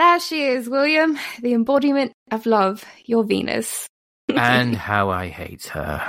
There she is, William, the embodiment of love, your Venus. And how I hate her.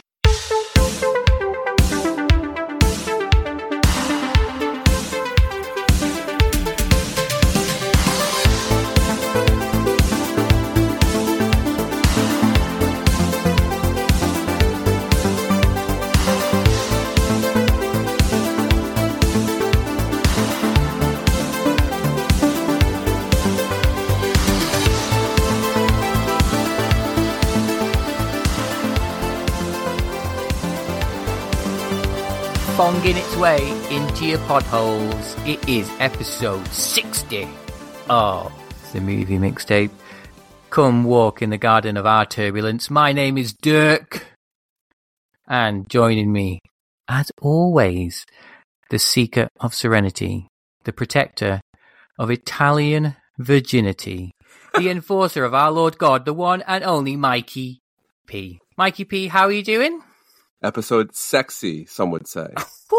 Bonging its way into your podholes. It is episode 60 of the movie mixtape. Come walk in the garden of our turbulence. My name is Dirk. And joining me, as always, the seeker of serenity, the protector of Italian virginity, the enforcer of our Lord God, the one and only Mikey P. Mikey P, how are you doing? Episode sexy, some would say.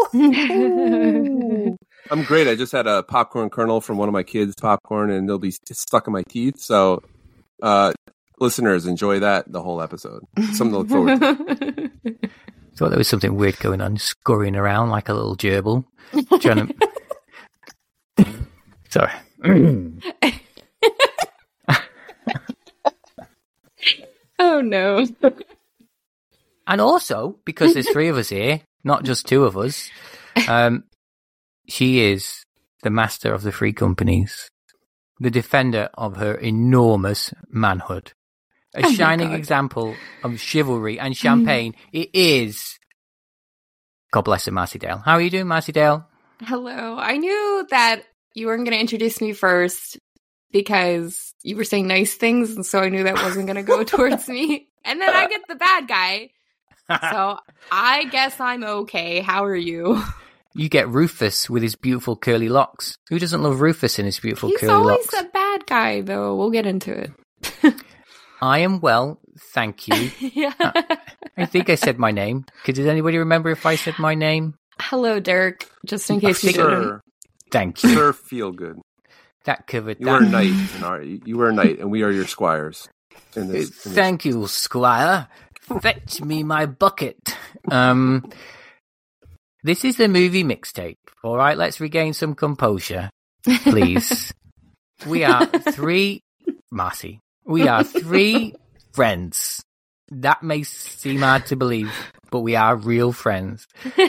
I'm great. I just had a popcorn kernel from one of my kids' popcorn, and they'll be stuck in my teeth. So, listeners, enjoy that the whole episode. Something to look forward to. Thought there was something weird going on, scurrying around like a little gerbil. Trying to... Sorry. Oh, no. And also, because there's three of us here, not just two of us, she is the master of the three companies, the defender of her enormous manhood, a shining example of chivalry and champagne. It is, God bless her, Marcy Dale. How are you doing, Marcy Dale? Hello. I knew that you weren't going to introduce me first because you were saying nice things, and so I knew that wasn't going to go towards me. And then I get the bad guy. So I guess I'm okay. How are you? You get Rufus with his beautiful curly locks. Who doesn't love Rufus in his beautiful curly locks? He's always a bad guy, though. We'll get into it. I am well, thank you. Yeah. I think I said my name. Did anybody remember if I said my name? Hello, Dirk. Just in case you didn't. Thank you. Sir, feel good. That covered that. You are a knight, you are a knight, and we are your squires. Thank you, squire. Fetch me my bucket. This is the movie mixtape. All right, let's regain some composure, please. We are three, Marcy. We are three friends. That may seem hard to believe, but we are real friends,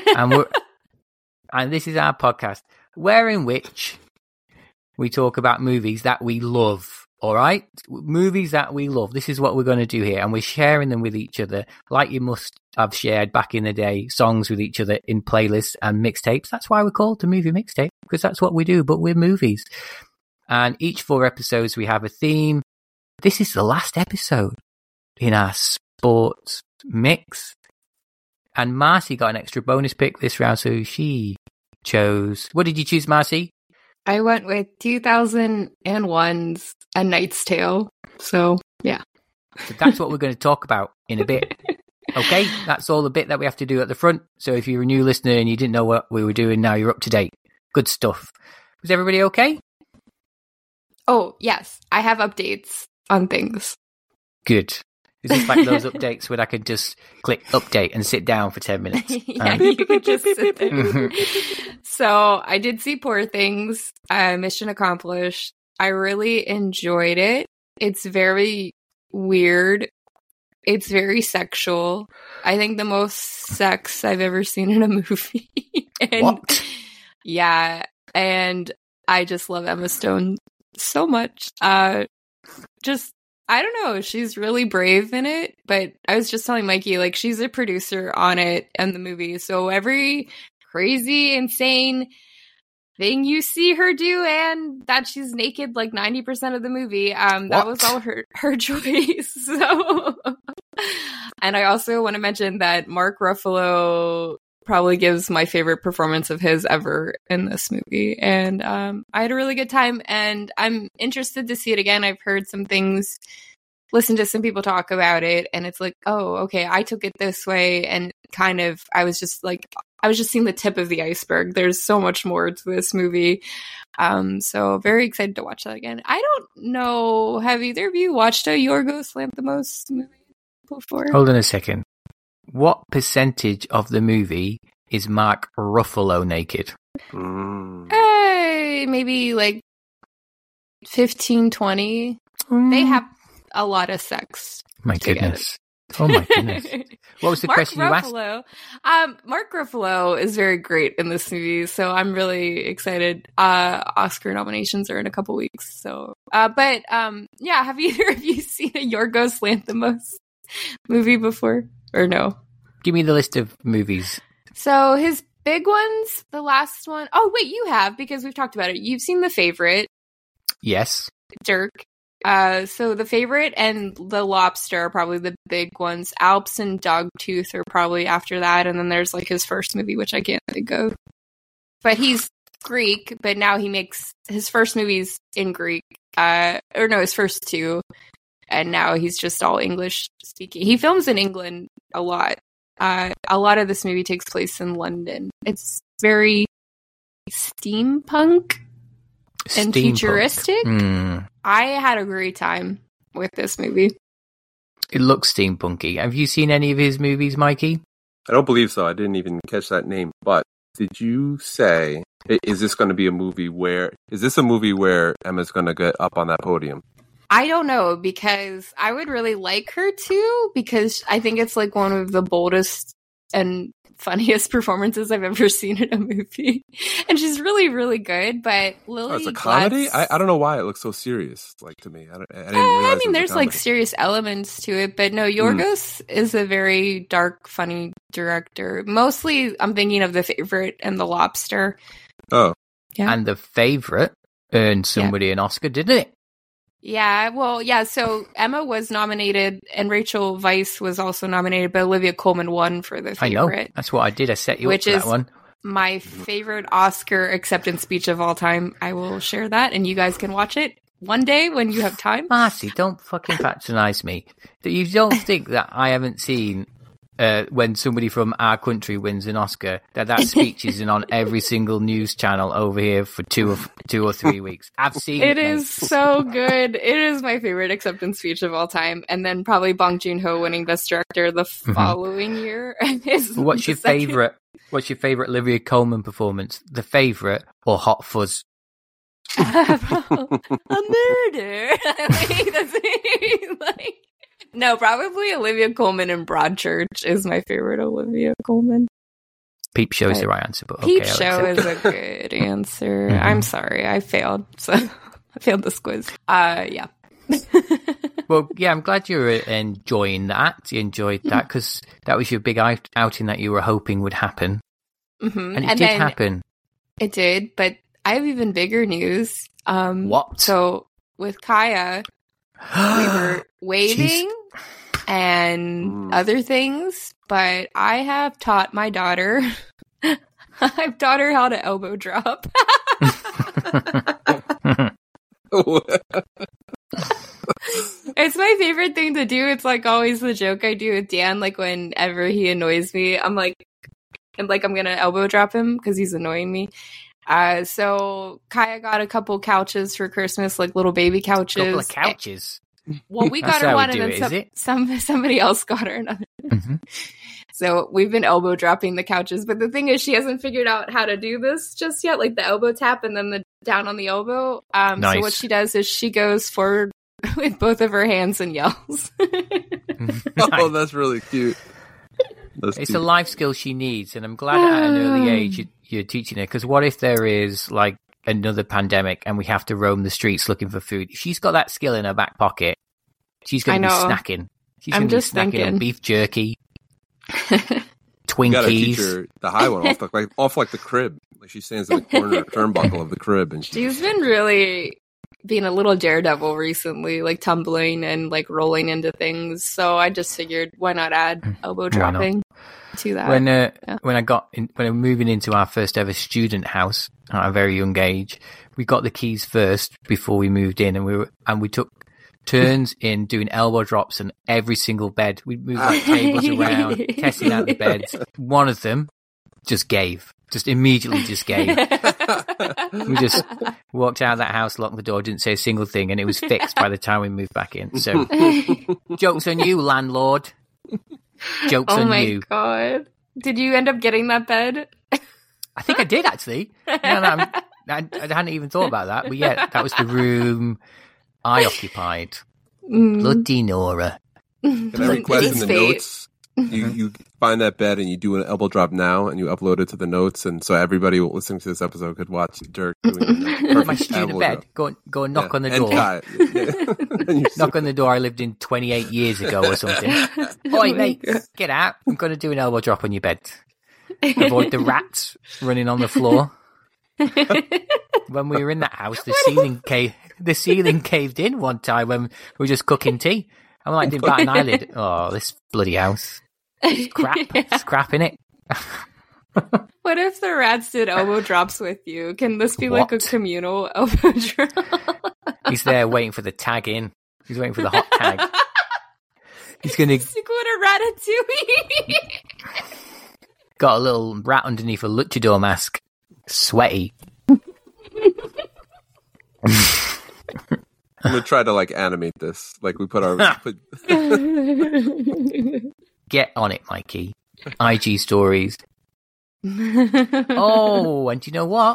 and this is our podcast, wherein which we talk about movies that we love. All right? Movies that we love. This is what we're going to do here. And we're sharing them with each other like you must have shared back in the day, songs with each other in playlists and mixtapes. That's why we're called the movie mixtape, because that's what we do, but we're movies. And each 4 episodes, we have a theme. This is the last episode in our sports mix. And Marcy got an extra bonus pick this round, so she chose... What did you choose, Marcy? I went with 2001's A Knight's Tale. So, yeah. So that's what we're going to talk about in a bit. Okay? That's all the bit that we have to do at the front. So if you're a new listener and you didn't know what we were doing, now you're up to date. Good stuff. Was everybody okay? Oh, yes. I have updates on things. Good. Is this like those updates where I can just click update and sit down for 10 minutes? Yeah, you could just sit there. So I did see Poor Things. Mission accomplished. I really enjoyed it. It's very weird. It's very sexual. I think the most sex I've ever seen in a movie. And what? Yeah. And I just love Emma Stone so much. I don't know. She's really brave in it, but I was just telling Mikey, like, she's a producer on it and the movie. So every crazy, insane thing you see her do, and that she's naked like 90% of the movie, that was all her choice. So, and I also want to mention that Mark Ruffalo probably gives my favorite performance of his ever in this movie. And I had a really good time, and I'm interested to see it again. I've heard some things, listened to some people talk about it, and it's like, oh, okay, I took it this way, and kind of, I was just like I was just seeing the tip of the iceberg. There's so much more to this movie. So very excited to watch that again. I don't know. Have either of you watched a Yorgos Lanthimos movie before? Hold on a second. What percentage of the movie is Mark Ruffalo naked? Maybe like 15, 20. They have a lot of sex. My together. goodness. Oh my goodness. What was the question you asked? Mark Ruffalo is very great in this movie, so I'm really excited. Oscar nominations are in a couple weeks, so have either of you seen a Yorgos Lanthimos movie before or no? Give me the list of movies. So his big ones, the last one. Oh wait, you have, because we've talked about it. You've seen The Favorite. Yes. Dirk. So The Favorite and The Lobster are probably the big ones. Alps and Dogtooth are probably after that, and then there's like his first movie, which I can't think of. But he's Greek, but now he makes his first movies in Greek. His first two, and now he's just all English speaking. He films in England a lot. A lot of this movie takes place in London. It's very steampunk and futuristic. I had a great time with this movie. It looks steampunky. Have you seen any of his movies, Mikey? I don't believe so. I didn't even catch that name. But did you say, is this going to be a movie where Emma's going to get up on that podium? I don't know, because I would really like her to, because I think it's like one of the boldest and funniest performances I've ever seen in a movie. And she's really, really good, but Lily... Oh, it's a comedy? I don't know why it looks so serious, like, to me. I didn't realize it was there's a like comedy. serious elements to it, but no, Yorgos is a very dark, funny director. Mostly, I'm thinking of The Favorite and The Lobster. Oh. Yeah. And The Favorite earned somebody an Oscar, didn't it? Yeah, well, yeah, so Emma was nominated, and Rachel Weisz was also nominated, but Olivia Colman won for The Favorite. I know, that's what I did. I set you up for that one. My favorite Oscar acceptance speech of all time. I will share that, and you guys can watch it one day when you have time. Marcy, don't fucking patronize me. You don't think that I haven't seen when somebody from our country wins an Oscar, that speech is on every single news channel over here for 2 or 3 weeks. I've seen it. It is so good. It is my favorite acceptance speech of all time. And then probably Bong Joon-ho winning Best Director the following year. What's your favorite Olivia Colman performance? The Favorite or Hot Fuzz? A murder. No, probably Olivia Colman in Broadchurch is my favorite Olivia Colman. Peep Show is the right answer, but okay. Peep Show is a good answer. I'm sorry, I failed. So I failed this quiz. Yeah. Well, yeah, I'm glad you're enjoying that. You enjoyed that because that was your big outing that you were hoping would happen. Mm-hmm. And it did happen. It did, but I have even bigger news. What? So with Kaya, we were waving and other things, but I have taught my daughter. I've taught her how to elbow drop. It's my favorite thing to do. It's like always the joke I do with Dan. Like whenever he annoys me, I'm gonna elbow drop him because he's annoying me. So Kaya got a couple couches for Christmas, like little baby couches. A couple of couches. Well, we got her one, and then somebody else got her another. Mm-hmm. So we've been elbow dropping the couches, but the thing is, she hasn't figured out how to do this just yet, like the elbow tap and then the down on the elbow. Nice. So what she does is she goes forward with both of her hands and yells. Oh, that's really cute. It's a life skill she needs, and I'm glad at an early age you're teaching her, because what if there is like another pandemic and we have to roam the streets looking for food? She's got that skill in her back pocket. She's going to be snacking. She's going to be snacking on beef jerky, Twinkies. You gotta teach her the high one off like the crib. Like she stands in the corner turnbuckle of the crib, and she's been really being a little daredevil recently, like tumbling and like rolling into things. So I just figured, why not add elbow dropping to that? When I'm moving into our first ever student house at a very young age, we got the keys first before we moved in, and we took turns in doing elbow drops on every single bed. We moved like tables around, testing out the beds. One of them, just gave. Just immediately just gave. We just walked out of that house, locked the door, didn't say a single thing, and it was fixed by the time we moved back in. So, joke's on you, landlord. Joke's on you. Oh my god. Did you end up getting that bed? I think I did, actually. I hadn't even thought about that. But yeah, that was the room I occupied. Bloody Nora. Can I request in the fate. notes? You find that bed and you do an elbow drop now and you upload it to the notes, and so everybody listening to this episode could watch Dirk doing a My student bed. Go and knock on the door. Knock on the door I lived in 28 years ago or something. Oi, mate, get out. I'm going to do an elbow drop on your bed. Avoid the rats running on the floor. When we were in that house, the ceiling caved in one time when we were just cooking tea. I'm like, didn't bat an eyelid. Oh, this bloody house. It's crap. It's crap, innit? What if the rats did elbow drops with you? Can this be like a communal elbow drop? He's there waiting for the tag in. He's waiting for the hot tag. He's going to... Sequel to Ratatouille. Got a little rat underneath a luchador mask. Sweaty. I'm gonna try to animate this. Like we put our Get on it, Mikey. IG stories. Oh, and you know what?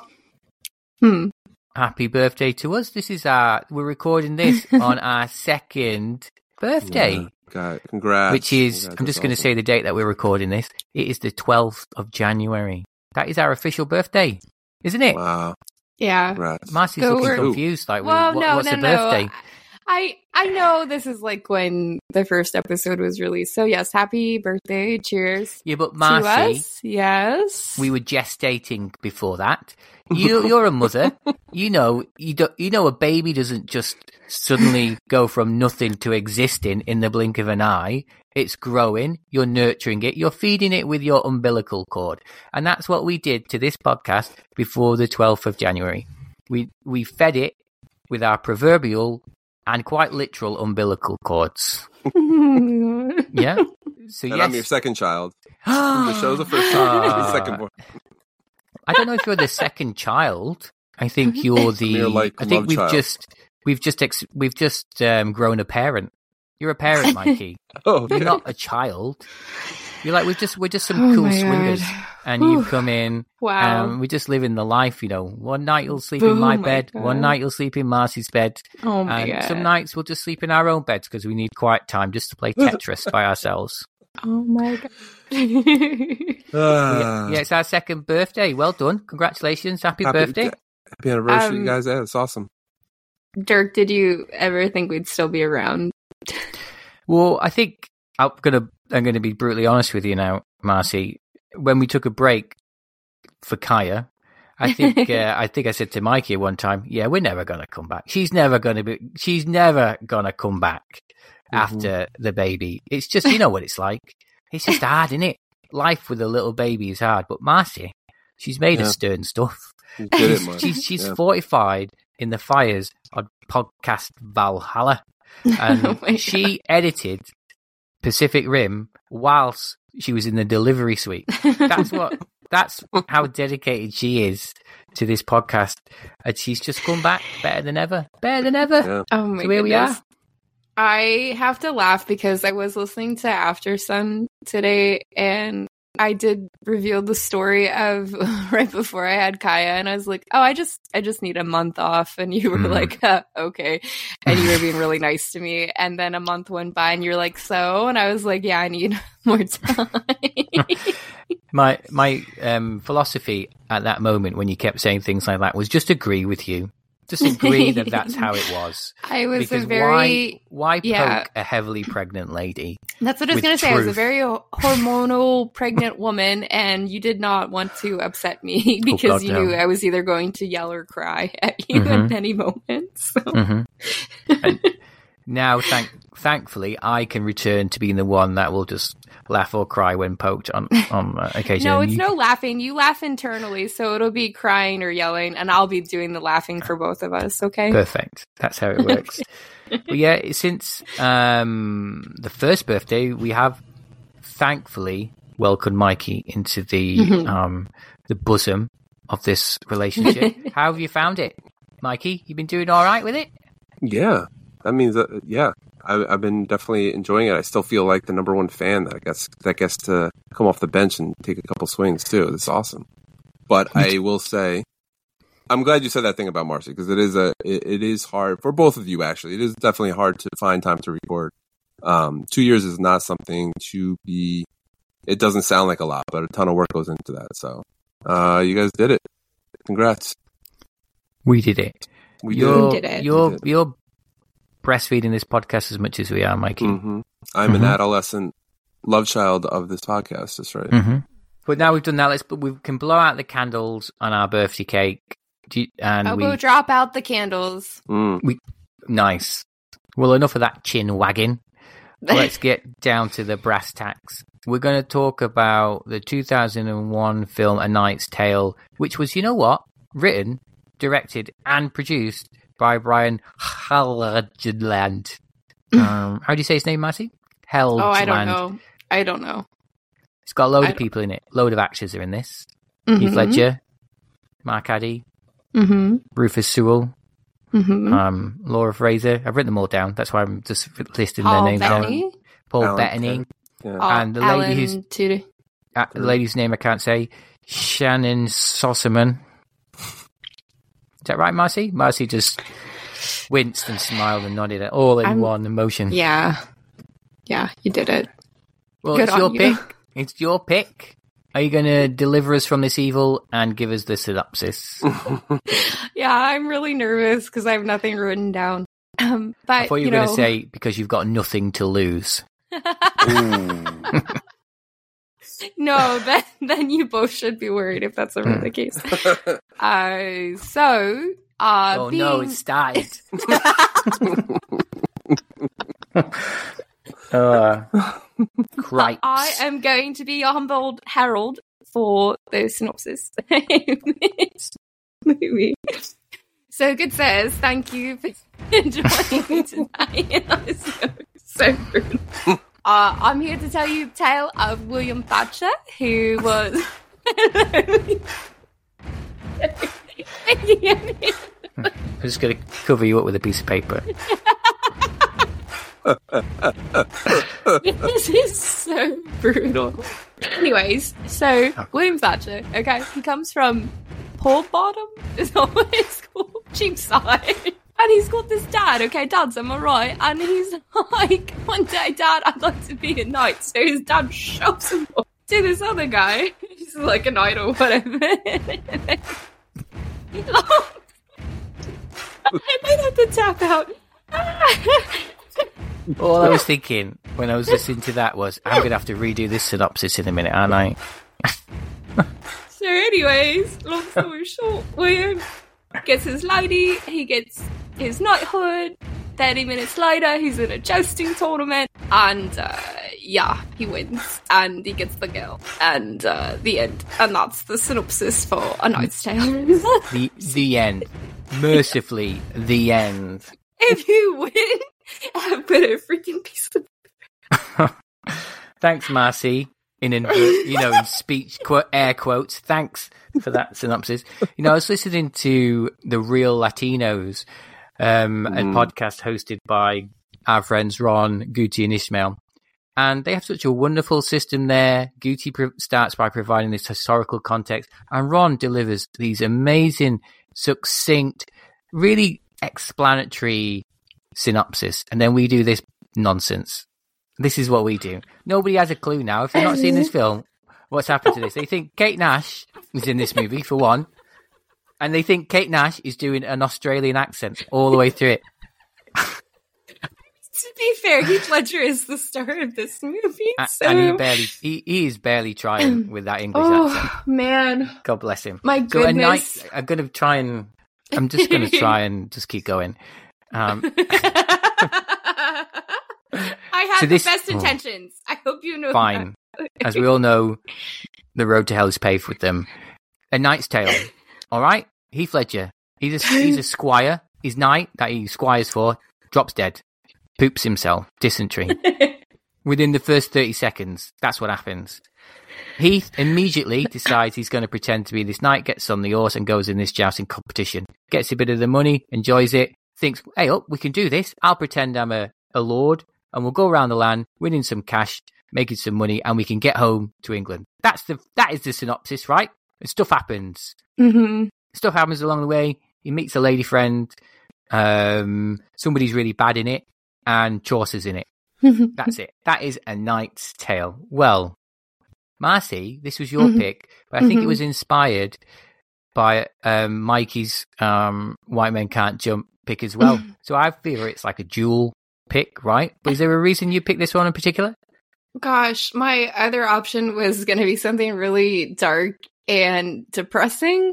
Happy birthday to us. We're recording this on our second birthday. Yeah, God, congrats. Which is, congrats, I'm just going to say the date that we're recording this. It is the 12th of January. That is our official birthday, isn't it? Wow. Yeah. Congrats. Marcy's So looking we're- confused. Like, Well, what's the birthday? No. I know this is like when the first episode was released. So yes, happy birthday. Cheers. Yeah, but To Marcy, us. Yes. we were gestating before that. You're a mother. You know a baby doesn't just suddenly go from nothing to existing in the blink of an eye. It's growing. You're nurturing it. You're feeding it with your umbilical cord. And that's what we did to this podcast before the 12th of January. We fed it with our proverbial and quite literal umbilical cords. Yeah. So And yes. I'm your second child. The show's the first the second one. I don't know if you're the second child. I think you're the. You're like I think love child. we've just grown a parent. You're a parent, Mikey. Oh, okay. You're not a child. You're like we're just some Oh cool my swingers, God. and you come in. Wow. We just live in the life, you know. One night you'll sleep Oh in my my bed. God. One night you'll sleep in Marcy's bed. Oh my And god. some nights we'll just sleep in our own beds because we need quiet time just to play Tetris by ourselves. Oh my god. Ah. Yeah, it's our second birthday. Well done. Congratulations. Happy birthday. Happy anniversary, guys. Yeah, it's awesome. Dirk, did you ever think we'd still be around? Well, I think I'm gonna be brutally honest with you now, Marcy. When we took a break for Kaya, I think I said to Mikey one time, "Yeah, we're never gonna come back. She's never gonna come back after the baby. It's just, you know what it's like. It's just hard, isn't it? Life with a little baby is hard. But Marcy, she's made of stern stuff. You did it, man. She's fortified in the fires on podcast Valhalla, and Oh my she edited Pacific Rim whilst she was in the delivery suite. That's how dedicated she is to this podcast, and she's just come back better than ever. Yeah. Oh my So here we are. goodness. I have to laugh because I was listening to After Sun today and I did reveal the story of right before I had Kaya and I was like, oh, I just need a month off. And you were like, okay. And you were being really nice to me. And then a month went by and you're like, so? And I was like, yeah, I need more time. My philosophy at that moment when you kept saying things like that was just agree with you. Just agree that that's how it was. I was Because a very... why yeah. poke a heavily pregnant lady? That's what I was with going to say. I was a truth? very hormonal pregnant woman, and you did not want to upset me because God, you no. knew I was either going to yell or cry at you Mhm. at any moment. So. Mm-hmm. And now, thankfully, I can return to being the one that will just laugh or cry when poked on occasion. No, And it's you- no laughing. You laugh internally, so it'll be crying or yelling, and I'll be doing the laughing for both of us, okay? Perfect. That's how it works. But yeah, since the first birthday, we have thankfully welcomed Mikey into the bosom of this relationship. How have you found it, Mikey? You been doing all right with it? Yeah, that means that. Yeah, I've been definitely enjoying it. I still feel like the number one fan that gets to come off the bench and take a couple swings too. It's awesome. But I will say, I'm glad you said that thing about Marcy, because it is hard for both of you. Actually, it is definitely hard to find time to record. 2 years is not something to be. It doesn't sound like a lot, but a ton of work goes into that. So, you guys did it. Congrats. We did it. We did it. You're breastfeeding this podcast as much as we are, Mikey. Mm-hmm. I'm an adolescent love child of this podcast. That's right. Mm-hmm. But now we've done that, we can blow out the candles on our birthday cake. We'll drop out the candles. Nice. Well, enough of that chin wagging. Let's get down to the brass tacks. We're going to talk about the 2001 film A Knight's Tale, which was, you know what, written, directed, and produced by Brian Helgeland. How do you say his name, Marcy? Helgeland. Oh, I don't know. It's got a load of people in it. Load of actors are in this. Heath Ledger, Mark Addy, Rufus Sewell, Laura Fraser. I've written them all down. That's why I'm just listing their names down. Paul Bettany. Yeah. And the lady the lady's name I can't say, Shannon Sossaman. Is that right, Marcy? Marcy just winced and smiled and nodded at all in one emotion. Yeah, you did it. Well, Good it's your on you. pick. It's your pick. Are you going to deliver us from this evil and give us the synopsis? Yeah, I'm really nervous because I have nothing written down. But I thought you were going to say because you've got nothing to lose. No, then you both should be worried if that's ever the case. No, it started. Cripes. I am going to be your humbled herald for the synopsis of this movie. So Good says, thank you for joining me tonight. That is so rude. I'm here to tell you the tale of William Thatcher, who was... I'm just going to cover you up with a piece of paper. This is so brutal. Anyways, so William Thatcher, okay, he comes from Port Bottom, is that what it's called? Cheapside. And he's got this dad, okay, Dad's, am I right? And he's like, one day, Dad, I'd like to be a knight. So his dad shoves him off to this other guy. He's like a knight or whatever. I might have to tap out. All I was thinking when I was listening to that was, I'm going to have to redo this synopsis in a minute, aren't I? So anyways, long story short, William gets his lady, he gets his knighthood, 30 minutes later he's in a jousting tournament, and he wins, and he gets the girl, and the end. And that's the synopsis for A Knight's Tale. The end. Mercifully, the end. If you win, I put a freaking piece of... Thanks, Marcy. In speech air quotes. Thanks for that synopsis. I was listening to The Real Latinos, a podcast hosted by our friends Ron, Guti, and Ishmael, and they have such a wonderful system there. Guti starts by providing this historical context, and Ron delivers these amazing, succinct, really explanatory synopsis, and then we do this nonsense. This is what we do. Nobody has a clue now. If you've not seen this film, what's happened to this? They think Kate Nash is in this movie, for one, and they think Kate Nash is doing an Australian accent all the way through it. To be fair, Heath Ledger is the star of this movie, and he is barely trying with that English accent. Oh man, God bless him. My goodness. I'm just going to try and just keep going. I have the best intentions. I hope you know fine. that. As we all know, the road to hell is paved with them. A Knight's Tale. All right? Heath Ledger. He's a squire. His knight that he squires for drops dead. Poops himself. Dysentery. Within the first 30 seconds, that's what happens. Heath immediately decides he's going to pretend to be this knight, gets on the horse and goes in this jousting competition. Gets a bit of the money, enjoys it, thinks, hey, we can do this. I'll pretend I'm a lord and we'll go around the land, winning some cash, making some money, and we can get home to England. That is the synopsis, right? And stuff happens. Mm-hmm. Stuff happens along the way. He meets a lady friend. Somebody's really bad in it, and Chaucer's in it. That's it. That is A Knight's Tale. Well, Marcy, this was your pick, but I think it was inspired by Mikey's White Men Can't Jump pick as well. So I feel it's like a dual pick, right? But is there a reason you picked this one in particular? Gosh, my other option was going to be something really dark and depressing.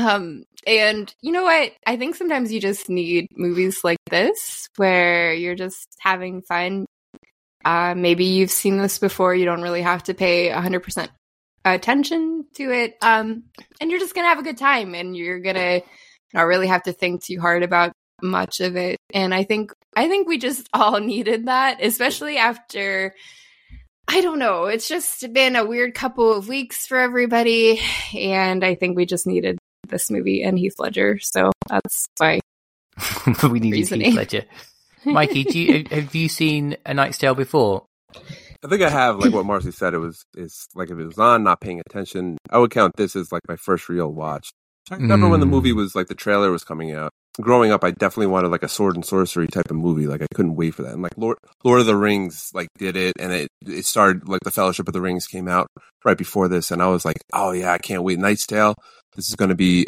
And you know what? I think sometimes you just need movies like this where you're just having fun. Maybe you've seen this before. You don't really have to pay 100% attention to it. And you're just going to have a good time, and you're going to not really have to think too hard about much of it. And I think we just all needed that, especially after, I don't know, it's just been a weird couple of weeks for everybody. And I think we just needed this movie and Heath Ledger. So that's why we needed Heath Ledger. Mikey, have you seen A Knight's Tale before? I think I have. Like what Marcy said, it's like if it was on, not paying attention, I would count this as like my first real watch. I remember when the movie was like the trailer was coming out. Growing up, I definitely wanted like a sword and sorcery type of movie. Like I couldn't wait for that. And like Lord of the Rings like did it, and it started like the Fellowship of the Rings came out right before this, and I was like, oh yeah, I can't wait. Knight's Tale. This is going to be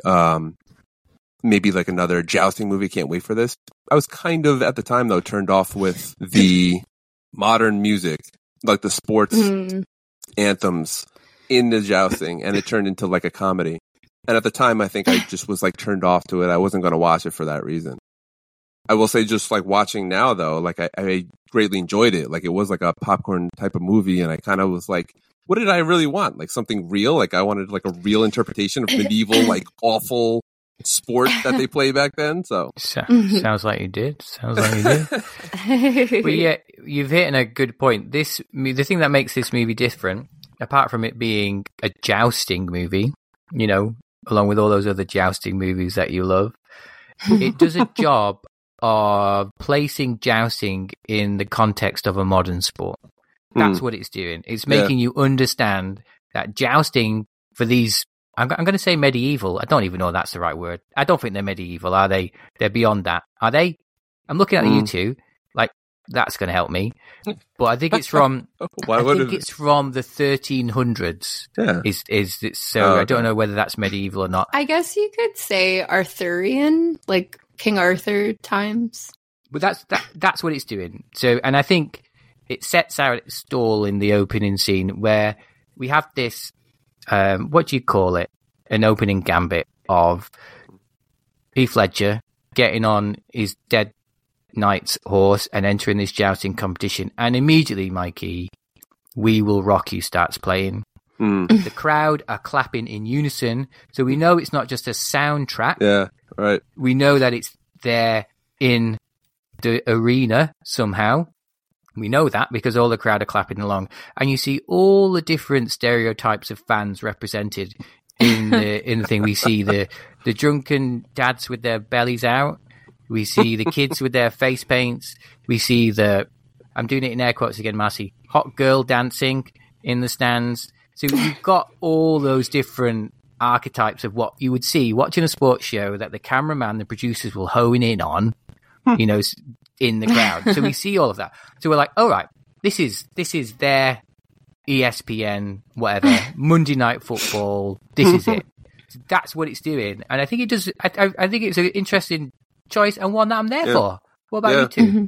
maybe like another jousting movie. Can't wait for this. I was kind of at the time though turned off with the modern music, like the sports anthems in the jousting, and it turned into like a comedy. And at the time, I think I just was like turned off to it. I wasn't going to watch it for that reason. I will say, just like watching now, though, like I greatly enjoyed it. Like it was like a popcorn type of movie, and I kind of was like, what did I really want? Like something real? Like I wanted like a real interpretation of medieval, like awful sport that they play back then. So sounds like you did. But yeah, you've hit on a good point. The thing that makes this movie different, apart from it being a jousting movie, you know, along with all those other jousting movies that you love, it does a job of placing jousting in the context of a modern sport. That's what it's doing. It's making you understand that jousting for these, I'm going to say medieval. I don't even know if that's the right word. I don't think they're medieval, are they? They're beyond that. Are they? I'm looking at you two. Like, that's going to help me. But I think it's from, it's from the 1300s. Yeah. Is it, so I don't know whether that's medieval or not. I guess you could say Arthurian, like King Arthur times. But that's what it's doing. So, and I think it sets out its stall in the opening scene where we have this, what do you call it? An opening gambit of Heath Ledger getting on his dead knight's horse and entering this jousting competition. And immediately, Mikey, We Will Rock You starts playing. The crowd are clapping in unison. So we know it's not just a soundtrack. Yeah, right. We know that it's there in the arena somehow. We know that because all the crowd are clapping along. And you see all the different stereotypes of fans represented in the thing. We see the drunken dads with their bellies out. We see the kids with their face paints. We see I'm doing it in air quotes again, Marcy, hot girl dancing in the stands. So you've got all those different archetypes of what you would see watching a sports show that the cameraman, the producers will hone in on, you know, in the crowd. So we see all of that. So we're like, all right, this is their ESPN, whatever, Monday Night Football. This is it. That's what it's doing. And I think it does. I think it's an interesting choice and one that I'm there for. What about you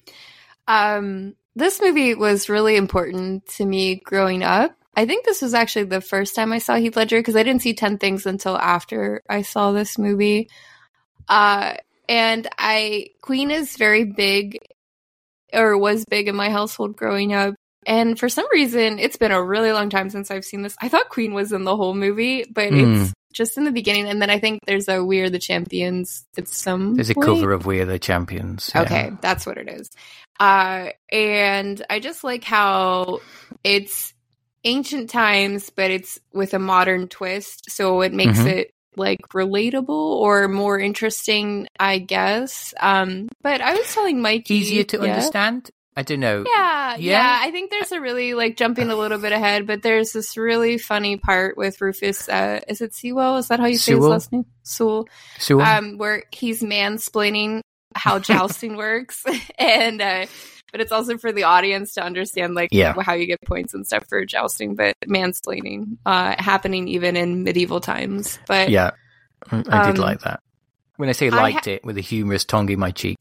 two? This movie was really important to me growing up. I think this was actually the first time I saw Heath Ledger because I didn't see 10 Things until after I saw this movie. And Queen is very big, or was big in my household growing up. And for some reason, it's been a really long time since I've seen this. I thought Queen was in the whole movie, but just in the beginning, and then I think there's a We Are the Champions at some There's a point. cover of We Are the Champions. Yeah. Okay, that's what it is. And I just like how it's ancient times, but it's with a modern twist, so it makes it like relatable or more interesting, I guess. But I was telling Mikey, Easier to understand? I don't know. Yeah. I think there's a really, like, jumping a little bit ahead, but there's this really funny part with Rufus. Is it Sewell? Is that how you say his last name? Sewell. Where he's mansplaining how jousting works, and but it's also for the audience to understand, like, how you get points and stuff for jousting. But mansplaining happening even in medieval times. But yeah, I did like that. When I say liked it, with a humorous tongue in my cheek.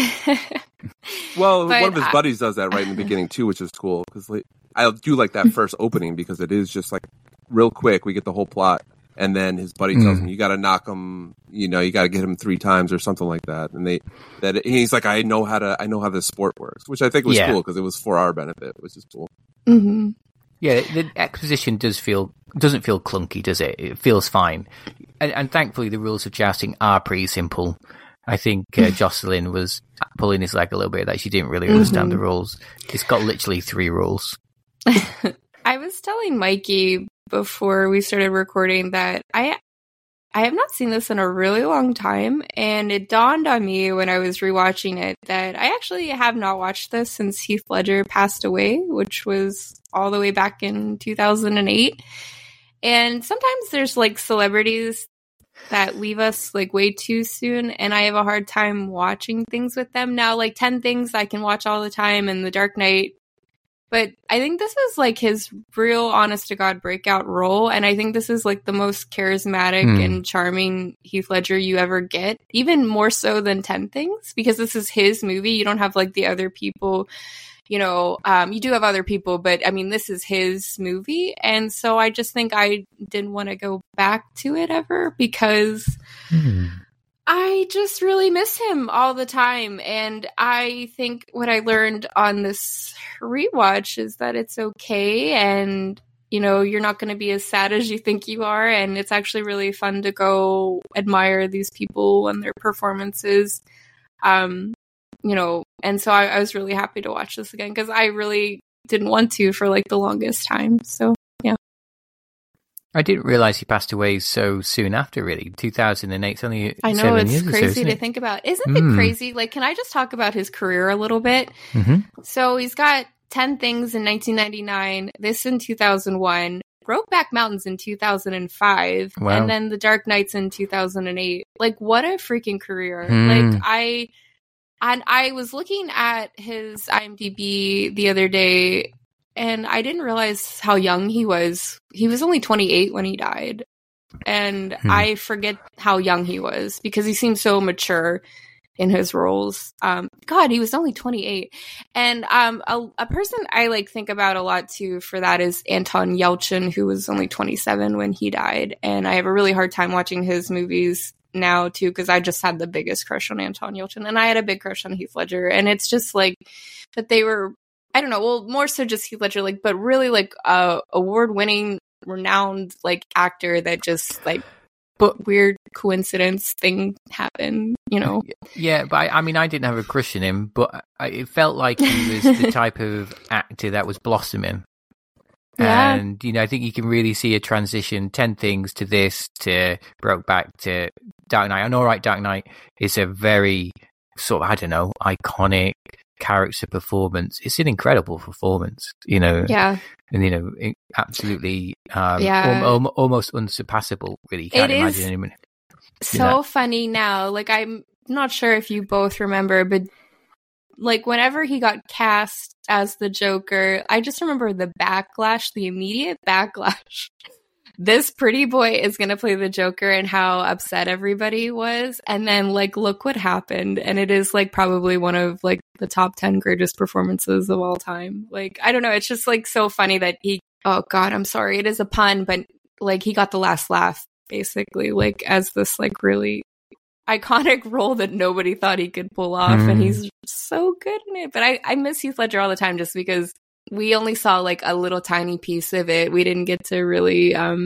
Well, one of his buddies does that right in the beginning too, which is cool. Because I do like that first opening because it is just like real quick. We get the whole plot, and then his buddy tells him, "You got to knock him. You got to get him 3 times or something like that." And he's like, "I know how this sport works," which I think was cool because it was for our benefit, which is cool. Mm-hmm. Yeah, the exposition doesn't feel clunky, does it? It feels fine, and thankfully the rules of jousting are pretty simple. I think Jocelyn was pulling his leg a little bit that she didn't really understand the rules. It's got literally 3 rules. I was telling Mikey before we started recording that I have not seen this in a really long time, and it dawned on me when I was rewatching it that I actually have not watched this since Heath Ledger passed away, which was all the way back in 2008. And sometimes there's like celebrities that leave us like way too soon, and I have a hard time watching things with them now. Like 10 Things I can watch all the time, and The Dark Knight, but I think this is like his real honest to God breakout role, and I think this is like the most charismatic and charming Heath Ledger you ever get, even more so than 10 Things, because this is his movie. You don't have like the other people, you do have other people, but I mean, this is his movie. And so I just think I didn't want to go back to it ever because I just really miss him all the time. And I think what I learned on this rewatch is that it's okay. And, you're not going to be as sad as you think you are. And it's actually really fun to go admire these people and their performances. And so I was really happy to watch this again because I really didn't want to for like the longest time. So, yeah. I didn't realize he passed away so soon after, really. 2008, it's only I know, 7 it's years crazy or so, to think about. Isn't it crazy? Like, can I just talk about his career a little bit? Mm-hmm. So he's got 10 Things in 1999, this in 2001, Brokeback Mountains in 2005, and then The Dark Knights in 2008. Like, what a freaking career. Like, I was looking at his IMDb the other day, and I didn't realize how young he was. He was only 28 when he died. And I forget how young he was because he seems so mature in his roles. God, he was only 28. And a person I like think about a lot too for that is Anton Yelchin, who was only 27 when he died. And I have a really hard time watching his movies now too because I just had the biggest crush on Anton Yelchin, and I had a big crush on Heath Ledger. And it's just like that they were, I don't know, well, more so just Heath Ledger, like, but really like award-winning, renowned like actor that just like, but weird coincidence thing happened, Yeah, but I mean, I didn't have a crush on him, but it felt like he was the type of actor that was blossoming. Yeah. And, I think you can really see a transition, 10 Things to this, to Brokeback, to Dark Knight. And all right, Dark Knight is a very sort of, I don't know, iconic character performance. It's an incredible performance, Yeah. And, absolutely almost unsurpassable, really. You can't imagine anyone. So funny now. Like, I'm not sure if you both remember, but like whenever he got cast as the Joker, I just remember the backlash, the immediate backlash. This pretty boy is going to play the Joker and how upset everybody was. And then like, look what happened. And it is like probably one of like the top 10 greatest performances of all time. Like, I don't know. It's just like so funny that oh God, I'm sorry. It is a pun, but like he got the last laugh basically, like as this like really iconic role that nobody thought he could pull off. And he's so good in it. But I miss Heath Ledger all the time just because we only saw like a little tiny piece of it. We didn't get to really,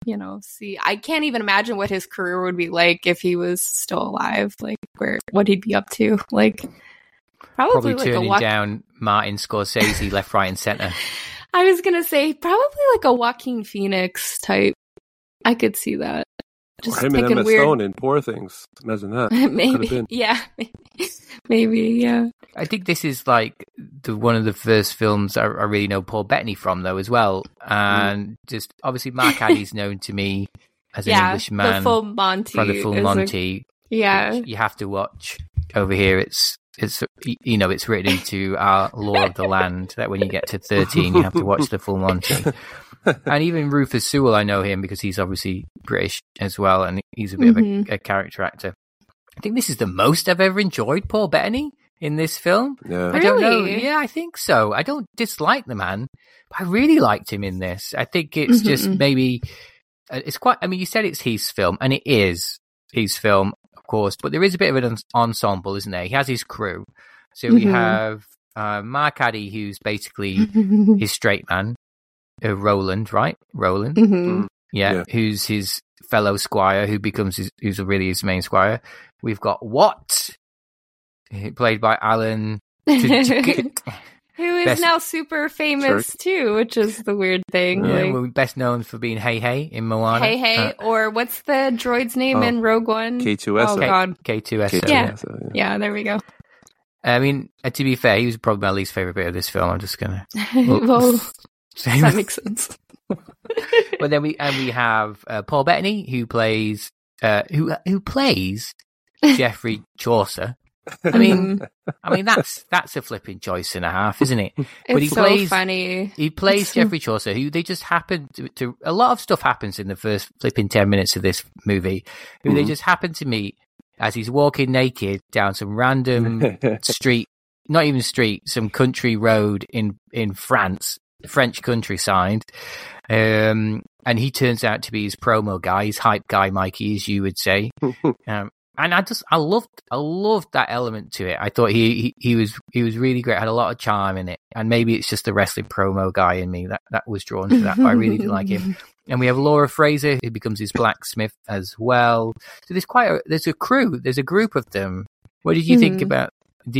see. I can't even imagine what his career would be like if he was still alive. Like, what he'd be up to. Like, probably like turning down Martin Scorsese left, right, and center. I was gonna say probably like a Joaquin Phoenix type. I could see that. Just him and Emma Stone in Poor Things. Imagine that. Maybe, yeah. Maybe, yeah. I think this is like one of the first films I really know Paul Bettany from, though, as well. And just obviously, Mark Addy's known to me as an Englishman. The Full Monty. From the Full Monty. You have to watch over here. It's written into our law of the land that when you get to 13, you have to watch the Full Monty. And even Rufus Sewell, I know him because he's obviously British as well, and he's a bit of a character actor. I think this is the most I've ever enjoyed Paul Bettany in this film. Yeah. I don't know. Yeah, I think so. I don't dislike the man, but I really liked him in this. I think it's just maybe it's quite. I mean, you said it's his film, and it is his film, of course. But there is a bit of an ensemble, isn't there? He has his crew. So we have Mark Addy, who's basically his straight man. Roland, right? Roland, yeah, who's his fellow squire, who's really his main squire. We've got Watt, played by Alan, who is now super famous too, which is the weird thing. Yeah, we're best known for being Hey Hey in Moana. Hey Hey, or what's the droid's name in Rogue One? K2SO. Oh God, K2SO. Yeah, there we go. I mean, to be fair, he was probably my least favorite bit of this film. I'm just gonna. That makes sense. But then we have Paul Bettany, who plays Geoffrey Chaucer. I mean that's a flipping choice and a half, isn't it? But it's so funny. He plays Geoffrey Chaucer, who they just happen to a lot of stuff happens in the first flipping 10 minutes of this movie, who they just happen to meet as he's walking naked down some random street, not even street, some country road in France. French countryside, and he turns out to be his promo guy, his hype guy, Mikey, as you would say. And I loved that element to it. I thought he was really great. Had a lot of charm in it, and maybe it's just the wrestling promo guy in me that was drawn to that. But I really did like him. And we have Laura Fraser, who becomes his blacksmith as well. So there's a crew, there's a group of them. What did you think about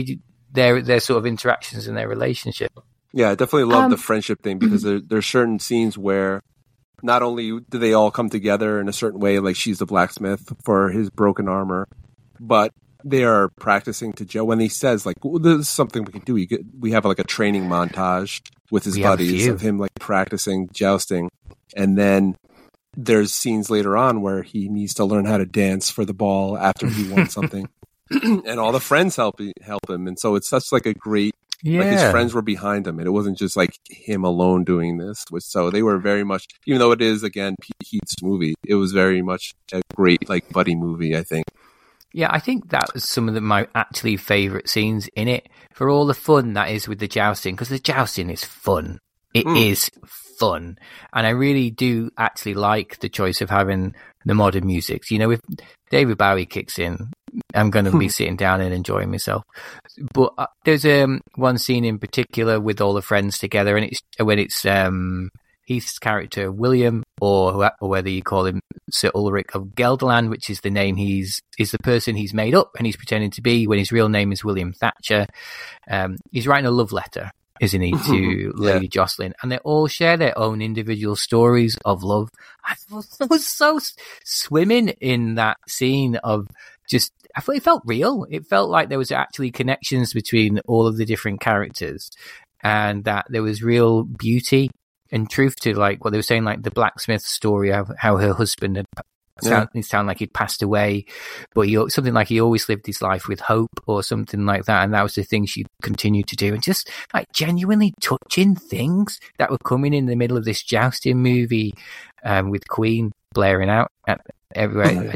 their sort of interactions and their relationship? Yeah, I definitely love the friendship thing because there's certain scenes where not only do they all come together in a certain way, like she's the blacksmith for his broken armor, but they are practicing to Joe when he says like, well, "This is something we can do." We have like a training montage with his buddies of him like practicing jousting, and then there's scenes later on where he needs to learn how to dance for the ball after he won something, and all the friends help him, and so it's such like a great. Yeah. Like his friends were behind him, and it wasn't just like him alone doing this. So they were very much, even though it is again Pete Heath's movie, it was very much a great like buddy movie, I think. Yeah, I think that was some of my actually favourite scenes in it for all the fun that is with the jousting, because the jousting is fun. It is fun, and I really do actually like the choice of having the modern music. You know, if David Bowie kicks in, I'm going to be sitting down and enjoying myself. But there's one scene in particular with all the friends together, and it's when it's Heath's character William, or whether you call him Sir Ulrich of Gelderland, which is the name is the person he's made up and he's pretending to be when his real name is William Thatcher. He's writing a love letter, isn't he, to Lady Jocelyn, and they all share their own individual stories of love. I was so swimming in that scene of just, I thought it felt real. It felt like there was actually connections between all of the different characters, and that there was real beauty and truth to like what they were saying, like the blacksmith story of how her husband had sound like he'd passed away, but something like he always lived his life with hope or something like that, and that was the thing she continued to do, and just like genuinely touching things that were coming in the middle of this jousting movie, with Queen blaring out everywhere.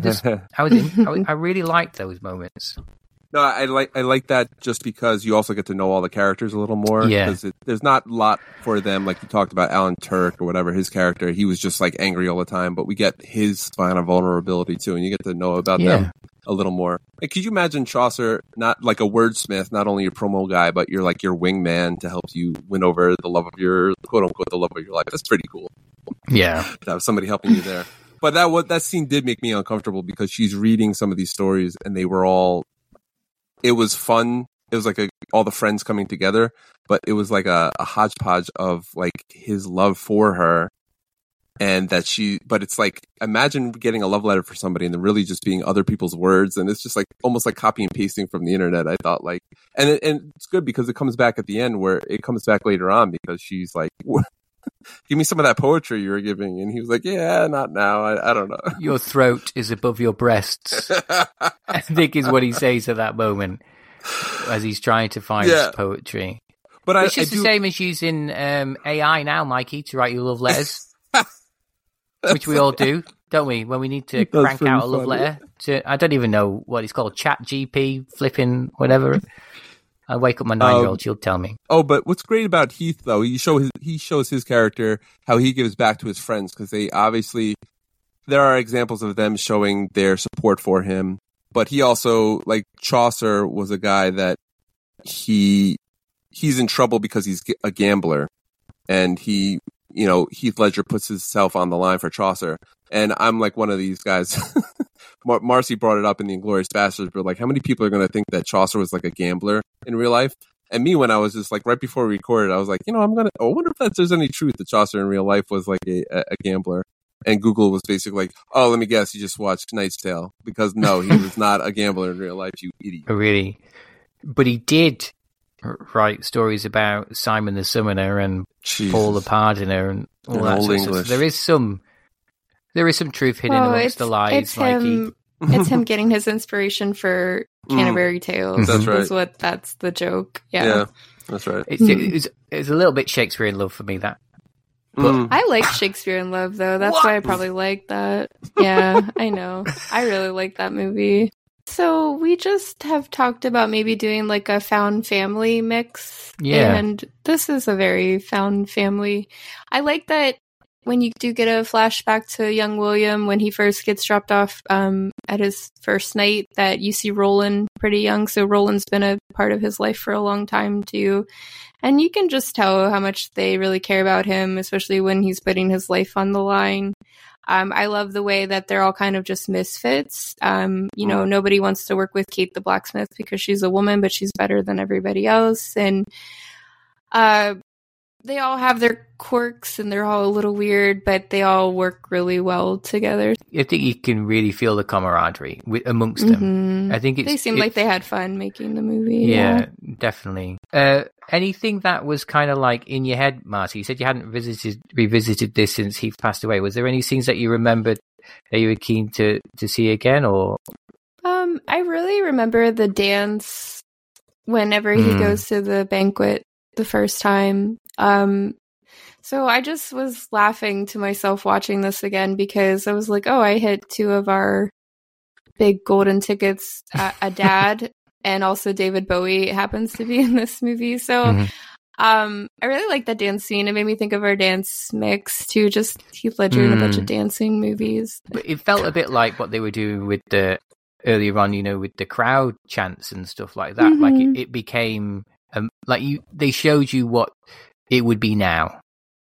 I really liked those moments. No, I like that just because you also get to know all the characters a little more. Yeah. Because there's not a lot for them. Like you talked about Alan Turk or whatever, his character, he was just like angry all the time, but we get his kind of vulnerability too, and you get to know about them a little more. Like, could you imagine Chaucer, not like a wordsmith, not only a promo guy, but you're like your wingman to help you win over the love of your, quote unquote, the love of your life? That's pretty cool. Yeah. To have somebody helping you there. But that scene did make me uncomfortable because she's reading some of these stories and it was fun. It was like all the friends coming together, but it was like a hodgepodge of like his love for her. And but it's like, imagine getting a love letter for somebody and then really just being other people's words. And it's just like almost like copy and pasting from the internet. I thought like, and it's good because it comes back at the end where it comes back later on because she's like, give me some of that poetry you were giving. And he was like, yeah, not now. I don't know. Your throat is above your breasts, I think is what he says at that moment as he's trying to find poetry. But it's just the same as using AI now, Mikey, to write you love letters. Which we all do, don't we? When we need to crank out a love letter I don't even know what it's called, Chat GP, flipping, whatever. I wake up my 9-year-old, she'll tell me. Oh, but what's great about Heath, though, he shows his character how he gives back to his friends, because there are examples of them showing their support for him. But he also, like Chaucer, was a guy that he's in trouble because he's a gambler, and Heath Ledger puts himself on the line for Chaucer. And I'm like one of these guys. Marcy brought it up in the Inglourious Basterds, but like, how many people are going to think that Chaucer was like a gambler in real life? And me, when I was just like, right before we recorded, I was like, I wonder if there's any truth that Chaucer in real life was like a gambler. And Google was basically like, oh, let me guess, you just watched Knight's Tale. Because no, he was not a gambler in real life, you idiot. Oh, really? But he did write stories about Simon the Summoner and Paul the Pardoner and all that sort of stuff. So there is some truth hidden amongst the lies, Mikey. It's him getting his inspiration for Canterbury Tales. That's right. That's the joke. Yeah, that's right. It's a little bit Shakespeare in Love for me, that. But I like Shakespeare in Love, though. That's why I probably like that. Yeah, I know. I really like that movie. So we just have talked about maybe doing like a found family mix. Yeah. And this is a very found family. I like that when you do get a flashback to young William when he first gets dropped off at his first night, that you see Roland pretty young. So Roland's been a part of his life for a long time too. And you can just tell how much they really care about him, especially when he's putting his life on the line. I love the way that they're all kind of just misfits. Nobody wants to work with Kate the blacksmith because she's a woman, but she's better than everybody else. And they all have their quirks and they're all a little weird, but they all work really well together. I think you can really feel the camaraderie amongst them. I think they seemed like they had fun making the movie. Yeah, definitely. Anything that was kind of like in your head, Marty? You said you hadn't revisited this since Heath passed away. Was there any scenes that you remembered that you were keen to see again, or? I really remember the dance whenever he goes to the banquet the first time. So I just was laughing to myself watching this again because I was like, oh, I hit 2 of our big golden tickets, a dad and also David Bowie happens to be in this movie. So I really like that dance scene. It made me think of our dance mix too, just Heath Ledger in a bunch of dancing movies. But it felt a bit like what they were doing with the earlier on, with the crowd chants and stuff like that. Like it became they showed you what it would be now,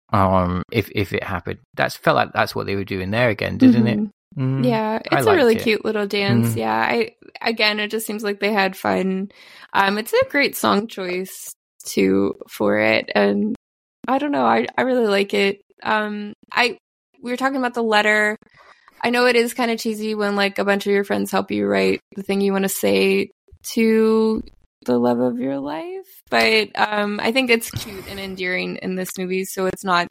if it happened. Felt like that's what they were doing there again, didn't it? Yeah, it's a really cute little dance. Yeah, it just seems like they had fun. It's a great song choice too for it, and I don't know, I really like it. We were talking about the letter. I know it is kind of cheesy when like a bunch of your friends help you write the thing you want to say to the love of your life, but I think it's cute and endearing in this movie, so it's not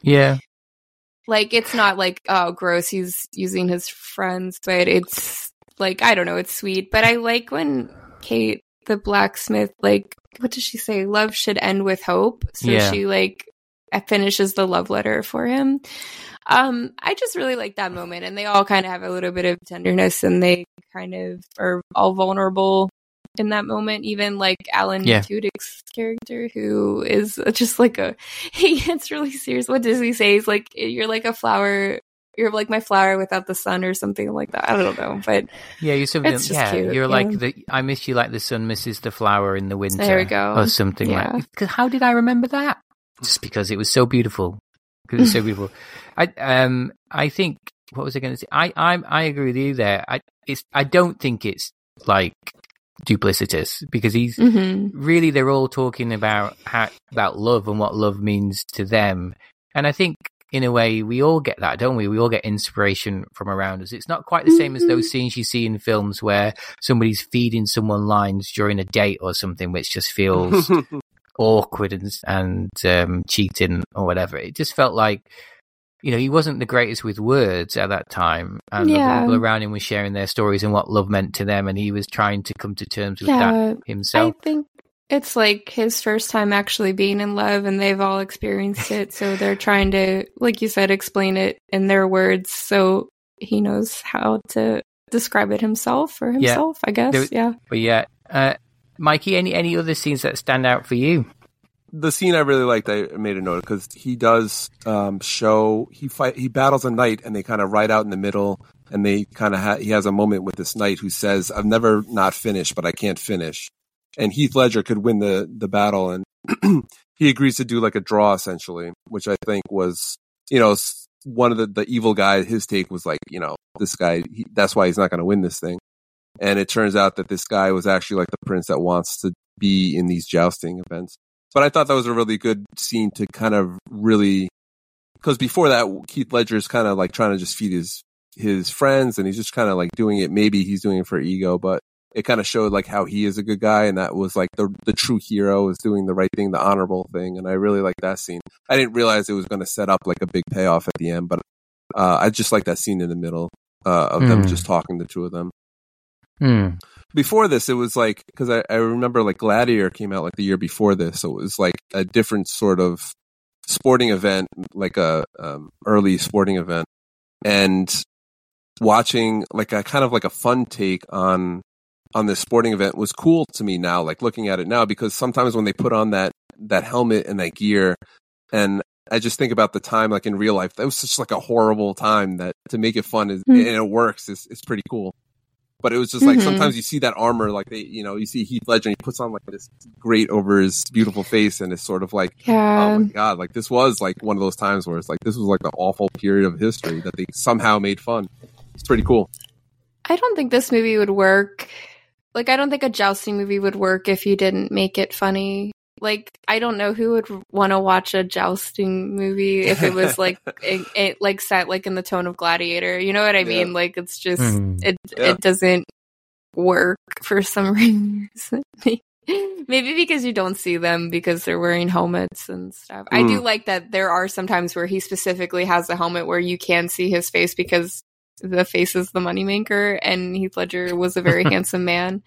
it's not like, oh gross, he's using his friends, but it's like, I don't know, it's sweet. But I like when Kate the blacksmith, like, what does she say, love should end with hope, so she like finishes the love letter for him. I just really like that moment, and they all kind of have a little bit of tenderness, and they kind of are all vulnerable in that moment. Even like Alan Tudyk's character, who is just like he gets really serious. What does he say? He's like, you're like a flower, you're like my flower without the sun, or something like that. I don't know, but you're something. It's just cute, you're like I miss you like the sun misses the flower in the winter. There we go, or something like. How did I remember that? Just because it was so beautiful. I think what was I going to say? I agree with you there. I don't think it's like duplicitous, because he's really, they're all talking about love and what love means to them. And I think in a way we all get that, don't we? We all get inspiration from around us. It's not quite the same as those scenes you see in films where somebody's feeding someone lines during a date or something, which just feels awkward and cheating or whatever. It just felt like, he wasn't the greatest with words at that time, and the people around him were sharing their stories and what love meant to them, and he was trying to come to terms with that himself. I think it's like his first time actually being in love, and they've all experienced it, so they're trying to, like you said, explain it in their words so he knows how to describe it himself, I guess. But Mikey, any other scenes that stand out for you? The scene I really liked, I made a note, because he does he battles a knight, and they kind of ride out in the middle, and they kind of he has a moment with this knight who says, "I've never not finished, but I can't finish." And Heath Ledger could win the battle, and he agrees to do like a draw, essentially, which I think was, one of the evil guy. His take was like, this guy, that's why he's not going to win this thing. And it turns out that this guy was actually like the prince that wants to be in these jousting events. But I thought that was a really good scene to kind of really, because before that, Heath Ledger is kind of like trying to just feed his friends, and he's just kind of like doing it. Maybe he's doing it for ego, but it kind of showed like how he is a good guy, and that was like the true hero is doing the right thing, the honorable thing. And I really like that scene. I didn't realize it was going to set up like a big payoff at the end, but I just like that scene in the middle of them just talking, the two of them. Before this, it was like, because I remember like Gladiator came out like the year before this, so it was like a different sort of sporting event, like a early sporting event, and watching like a kind of like a fun take on this sporting event was cool to me now, like looking at it now, because sometimes when they put on that helmet and that gear, and I just think about the time like in real life, that was such like a horrible time that to make it fun and it works is pretty cool. But it was just like, sometimes you see that armor, like you see Heath Ledger, and he puts on like this grate over his beautiful face, and it's sort of like, oh my God, like this was like one of those times where it's like, this was like the awful period of history that they somehow made fun. It's pretty cool. I don't think this movie would work. Like, I don't think a jousting movie would work if you didn't make it funny. Like, I don't know who would want to watch a jousting movie if it was like it like set like in the tone of Gladiator. You know what I mean? Like, it's just it doesn't work for some reason. Maybe because you don't see them because they're wearing helmets and stuff. I do like that there are some times where he specifically has a helmet where you can see his face because the face is the moneymaker, and Heath Ledger was a very handsome man.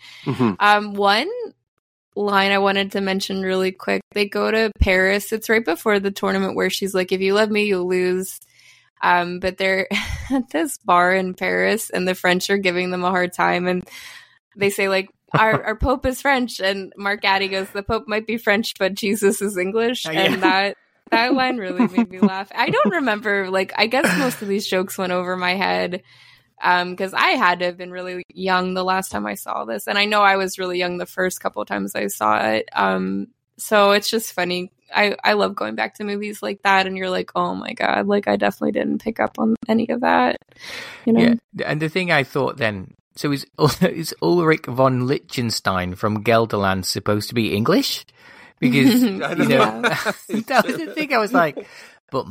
One line I wanted to mention really quick. They go to Paris. It's right before the tournament where she's like, if you love me, you'll lose. But they're at this bar in Paris, and the French are giving them a hard time. And they say, like, our Pope is French. And Mark Addy goes, the Pope might be French, but Jesus is English. And that line really made me laugh. I don't remember, like, I guess most of these jokes went over my head. Because I had to have been really young the last time I saw this. And I know I was really young the first couple of times I saw it. So it's just funny. I love going back to movies like that, and you're like, oh my God, like I definitely didn't pick up on any of that. Yeah, and the thing I thought then, so is Ulrich von Liechtenstein from Gelderland supposed to be English? Because, that was the thing. I was like, but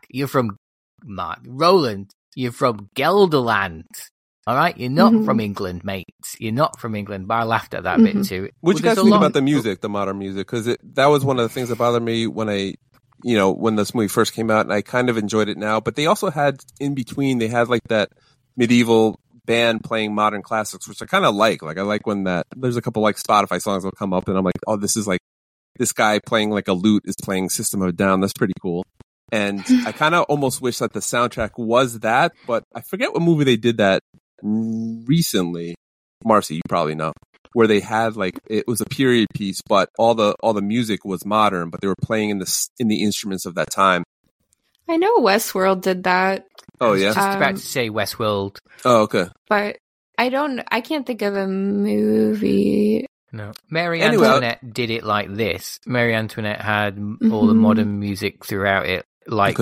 Roland, you're from Gelderland. All right? You're not from England, mate. You're not from England. But I laughed at that bit too. What do you guys think about the music, the modern music? Because that was one of the things that bothered me when when this movie first came out, and I kind of enjoyed it now. But they also had, in between, they had like that medieval band playing modern classics, which I kind of like. Like, I like when there's a couple like Spotify songs will come up, and I'm like, oh, this is like, this guy playing like a lute is playing System of a Down. That's pretty cool. And I kind of almost wish that the soundtrack was that, but I forget what movie they did that recently. Marcy, you probably know, where they had like, it was a period piece, but all the music was modern, but they were playing in the instruments of that time. I know Westworld did that. Oh yeah, I was just about to say Westworld. Oh okay, but I can't think of a movie. No, Mary Antoinette did it like this. Mary Antoinette had all the modern music throughout it, like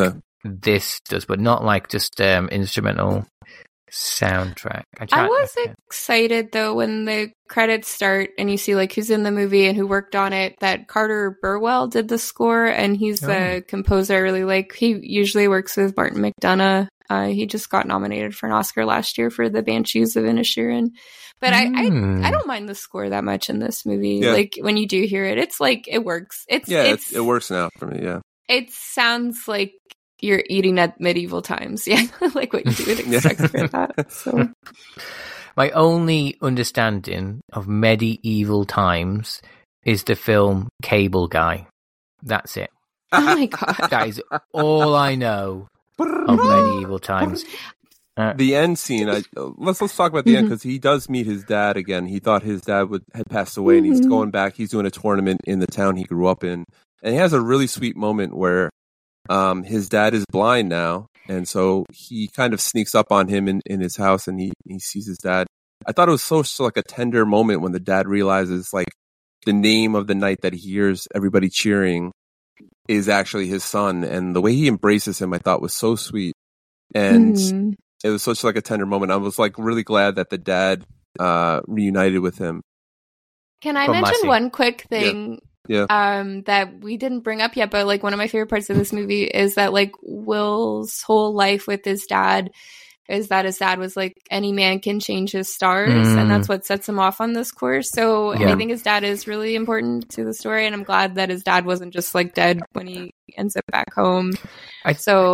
this does, but not like just instrumental soundtrack. I was excited though when the credits start and you see like who's in the movie and who worked on it, that Carter Burwell did the score, and he's the composer I really like. He usually works with Martin McDonagh. He just got nominated for an Oscar last year for The Banshees of Inisherin. But I don't mind the score that much in this movie. Yeah. Like when you do hear it, it's like it works. It works now for me. Yeah, it sounds like you're eating at medieval times. Yeah, like what you would expect for that. So. My only understanding of medieval times is the film Cable Guy. That's it. Oh my god, that is all I know of medieval times. The end scene. Let's talk about the end, because he does meet his dad again. He thought his dad had passed away, and he's going back. He's doing a tournament in the town he grew up in, and he has a really sweet moment where his dad is blind now, and so he kind of sneaks up on him in his house, and he sees his dad. I thought it was so like a tender moment when the dad realizes like the name of the night that he hears everybody cheering is actually his son, and the way he embraces him I thought was so sweet, and it was such like a tender moment. I was like really glad that the dad reunited with him. Can I mention one quick thing? Yeah. That we didn't bring up yet, but like one of my favorite parts of this movie is that like Will's whole life with his dad is that his dad was like, any man can change his stars, and that's what sets him off on this course. So I think his dad is really important to the story, and I'm glad that his dad wasn't just like dead when he ends up back home. I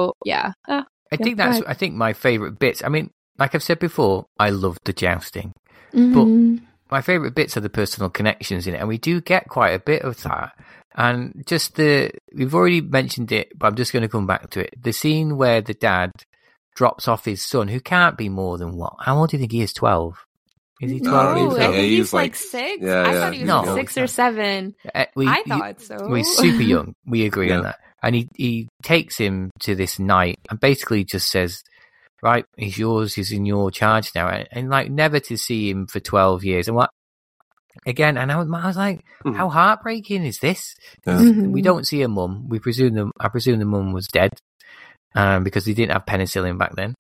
think my favorite bits. I mean, like I've said before, I love the jousting, but my favourite bits are the personal connections in it, and we do get quite a bit of that. And just we've already mentioned it, but I'm just going to come back to it. The scene where the dad drops off his son, who can't be more than what? How old do you think he is? 12? Is he 12? No, I think he's like 6. I thought he was like 6 or 7. I thought so. Well, he's super young. We agree on that. And he takes him to this night and basically just says, right, he's yours, he's in your charge now. And like never to see him for 12 years. And what? Again, and I was like, how heartbreaking is this? We don't see a mum. I presume the mum was dead. Because he didn't have penicillin back then,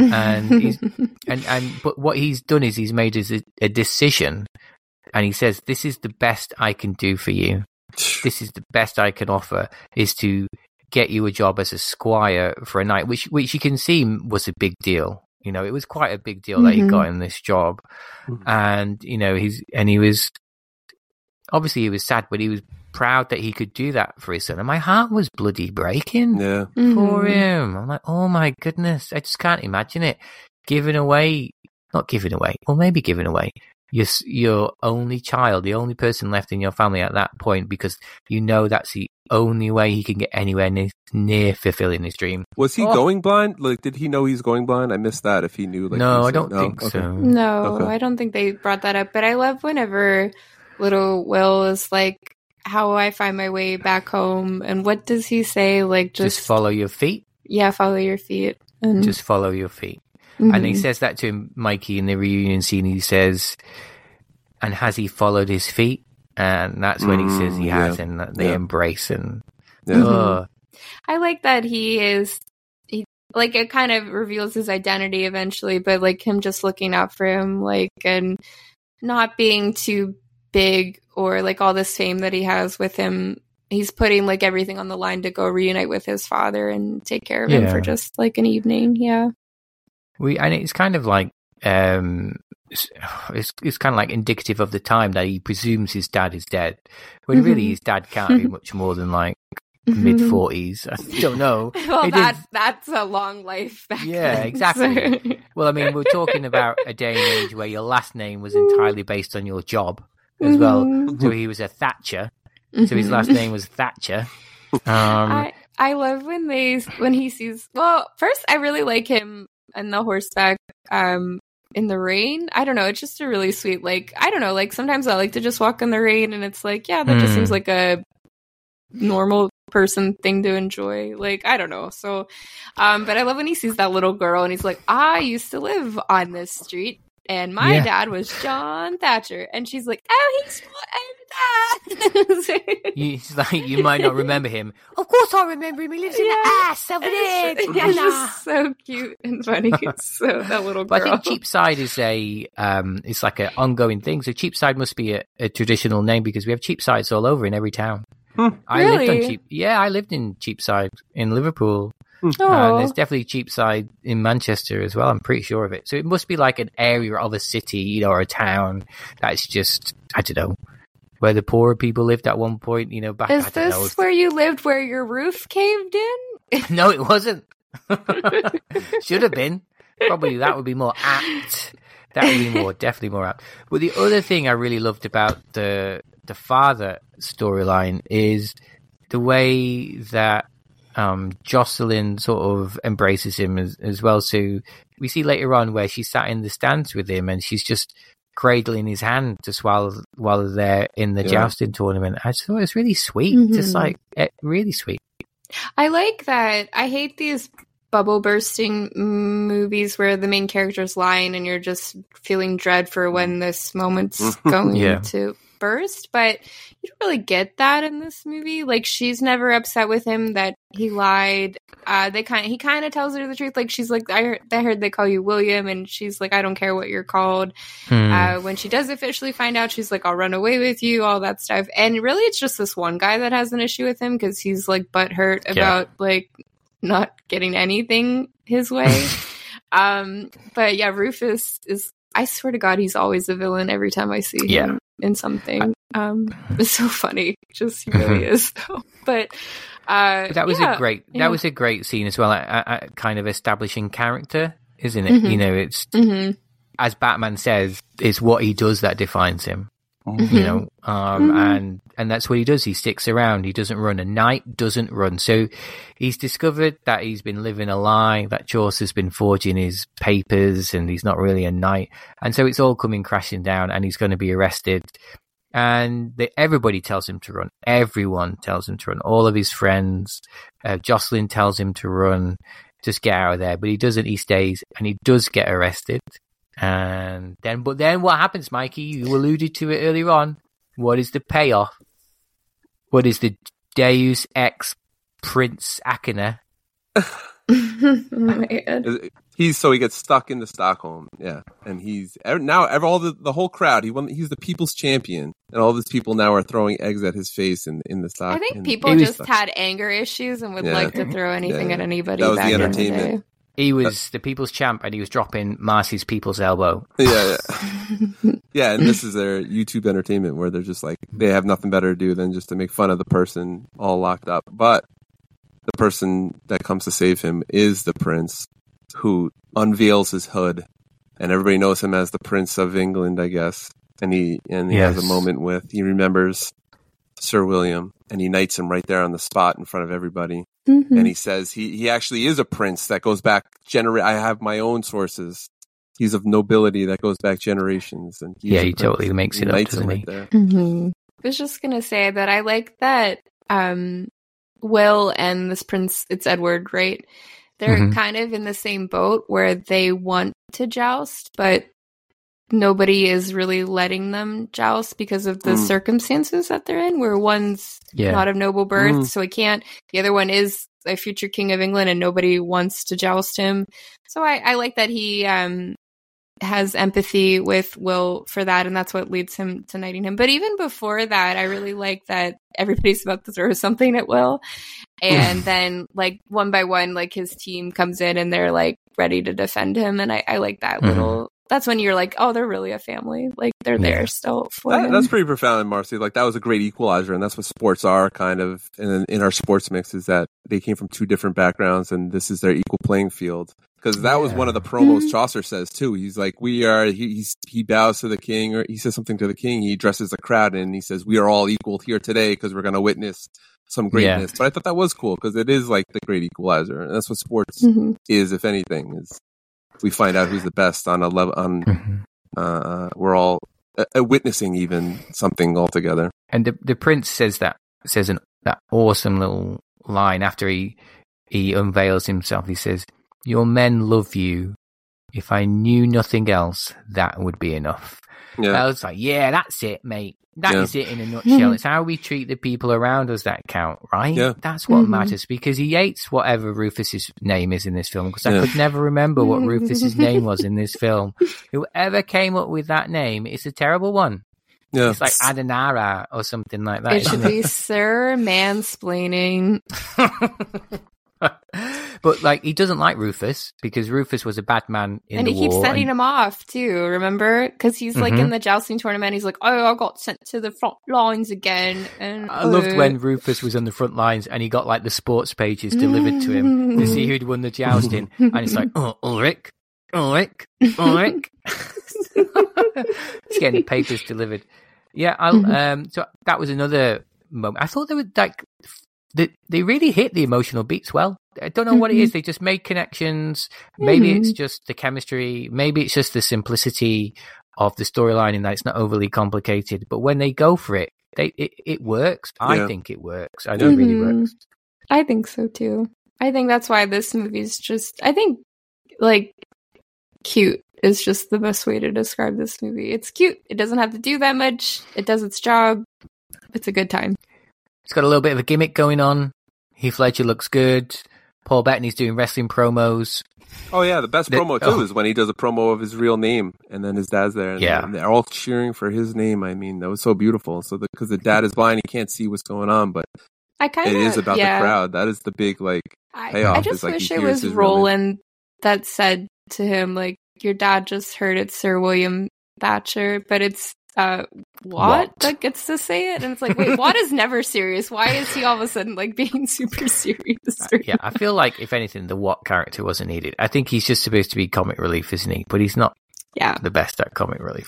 but what he's done is he's made a decision, and he says, "This is the best I can do for you. This is the best I can offer is to get you a job as a squire for a night," which you can see was a big deal. You know, it was quite a big deal that he got in this job, and you know he was obviously he was sad, but he was proud that he could do that for his son, and my heart was bloody breaking for him. I'm like, oh my goodness, I just can't imagine it. Not giving away, or maybe giving away your only child, the only person left in your family at that point, because you know that's the only way he can get anywhere near fulfilling his dream. Was he going blind? Like, did he know he's going blind? I missed that. If he knew, like, no, I don't think so. No, I don't think they brought that up. But I love whenever little Will is like, how I find my way back home, and what does he say? Like, just follow your feet. Yeah, follow your feet. And just follow your feet. And he says that to him, Mikey, in the reunion scene. He says, and has he followed his feet? And that's when he says he has, and they embrace. And I like that he like, it kind of reveals his identity eventually, but like him just looking out for him, like, and not being too big, or like all this fame that he has with him, he's putting like everything on the line to go reunite with his father and take care of him for just like an evening. And it's kind of like it's kind of like indicative of the time that he presumes his dad is dead, when really his dad can't be much more than like mid-40s. I don't know. Well, that's a long life back then, exactly. So. Well, I mean, we're talking about a day and age where your last name was entirely based on your job as well. So he was a Thatcher. So his last name was Thatcher. I love when he sees. Well, first, I really like him on the horseback in the rain. I don't know. It's just a really sweet. Like, I don't know. Like, sometimes I like to just walk in the rain, and it's like, yeah, that just seems like a normal person thing to enjoy. Like, I don't know. So, but I love when he sees that little girl, and he's like, I used to live on this street. And my Yeah. dad was John Thatcher. And she's like, oh, he's that. He's like, you might not remember him. Of course I remember him. He lives in the ass over there. It's just so cute and funny. So that little girl. But I think Cheapside is it's like an ongoing thing. So Cheapside must be a traditional name because we have Cheapsides all over in every town. I lived in Cheapside in Liverpool. And there's definitely Cheapside in Manchester as well. I'm pretty sure of it. So it must be like an area of a city, or a town that's just, I don't know, where the poorer people lived at one point, back. Is this where you lived where your roof caved in? No, it wasn't. Should have been. Probably that would be more apt. That would be definitely more apt. But the other thing I really loved about the father storyline is the way that Jocelyn sort of embraces him as well. So we see later on where she sat in the stands with him and she's just cradling his hand just while they're in the jousting tournament. I just thought it was really sweet, just like really sweet. I like that. I hate these bubble bursting movies where the main character's lying and you're just feeling dread for when this moment's going to burst, but you don't really get that in this movie. Like, she's never upset with him that he lied. He kind of tells her the truth. Like, she's like, I heard they call you William, and she's like, I don't care what you're called. When she does officially find out, she's like, I'll run away with you, all that stuff. And really, it's just this one guy that has an issue with him because he's like butthurt about like not getting anything his way. But yeah, Rufus is, I swear to God, he's always a villain every time I see him in something. It's so funny. Just, he really is though. But that was a great scene as well. Kind of establishing character, isn't it? It's as Batman says, it's what he does that defines him. And that's what he does. He sticks around. He doesn't run. A knight doesn't run. So he's discovered that he's been living a lie, that Chaucer's been forging his papers, and he's not really a knight. And so it's all coming crashing down, and he's going to be arrested. And everybody tells him to run. Everyone tells him to run. All of his friends. Jocelyn tells him to run. Just get out of there. But he doesn't. He stays, and he does get arrested. And then what happens, Mikey? You alluded to it earlier on. What is the payoff? What is the Deus Ex Prince Achena? He gets stuck into Stockholm, and he's now all the whole crowd. He's the people's champion, and all these people now are throwing eggs at his face in the Stockholm. I think people just had anger issues and would like to throw anything at anybody. That was back the entertainment. In the day. He was the people's champ, and he was dropping Marcy's people's elbow. Yeah. And this is their YouTube entertainment where they're just like, they have nothing better to do than just to make fun of the person all locked up. But the person that comes to save him is the prince, who unveils his hood, and everybody knows him as the Prince of England, I guess. And he has a moment he remembers Sir William, and he knights him right there on the spot in front of everybody. And he says he actually is a prince that goes back I have my own sources. He's of nobility that goes back generations. And he totally makes it up, doesn't he? I was just going to say that I like that Will and this prince, it's Edward, right? They're kind of in the same boat where they want to joust, but nobody is really letting them joust because of the circumstances that they're in, where one's not of noble birth, so he can't. The other one is a future king of England, and nobody wants to joust him. So I like that he has empathy with Will for that, and that's what leads him to knighting him. But even before that, I really like that everybody's about to throw something at Will, and then like one by one, like his team comes in and they're like ready to defend him, and I like that little. That's when you're like, oh, they're really a family. Like, they're there still for him. That's pretty profound, Marcy. Like, that was a great equalizer, and that's what sports are, kind of. And in our sports mix is that they came from two different backgrounds, and this is their equal playing field. Because that was one of the promos Chaucer says, too. He's like, he bows to the king, or he says something to the king. He addresses the crowd, and he says, we are all equal here today because we're going to witness some greatness. But I thought that was cool, because it is like the great equalizer. And that's what sports is, if anything, is we find out who's the best on a level. We're all witnessing even something altogether. And the prince says that awesome little line after he unveils himself. He says, "Your men love you, If I knew nothing else, that would be enough. Yeah. I was like, yeah, that's it, mate. That is it in a nutshell. It's how we treat the people around us that count, right? Yeah. That's what matters, because he hates whatever Rufus's name is in this film, because I could never remember what Rufus's name was in this film. Whoever came up with that name, it's a terrible one. Yeah. It's like Adonara or something like that. It should be Sir Mansplaining. But like, he doesn't like Rufus because Rufus was a bad man in and the he keeps war. sending him off too, remember? Because he's like in the jousting tournament, he's like, oh, I got sent to the front lines again. And I loved when Rufus was on the front lines and he got like the sports pages delivered to him to see who'd won the jousting. And it's like, oh, Ulrich. He's getting the papers delivered. Yeah, so that was another moment. I thought they were like, they really hit the emotional beats well. I don't know what it is. They just made connections. Maybe it's just the chemistry. Maybe it's just the simplicity of the storyline in that it's not overly complicated. But when they go for it, it works. I think it works. I know it really works. I think so too. I think that's why this movie is just, I think, like, cute is just the best way to describe this movie. It's cute. It doesn't have to do that much. It does its job. It's a good time. It's got a little bit of a gimmick going on. Heath Ledger looks good. Paul Bettany's doing wrestling promos. Oh yeah, the best promo too is when he does a promo of his real name, and then his dad's there, and they're all cheering for his name. I mean, that was so beautiful. So because the dad is blind, he can't see what's going on, but it is about the crowd. That is the big payoff. I just wish it was Roland that said to him, like, your dad just heard it, Sir William Thatcher, but it's Watt that gets to say it, and it's like, wait, Watt is never serious. Why is he all of a sudden like being super serious? Yeah, I feel like if anything, the Watt character wasn't needed. I think he's just supposed to be comic relief, isn't he? But he's not. The best at comic relief.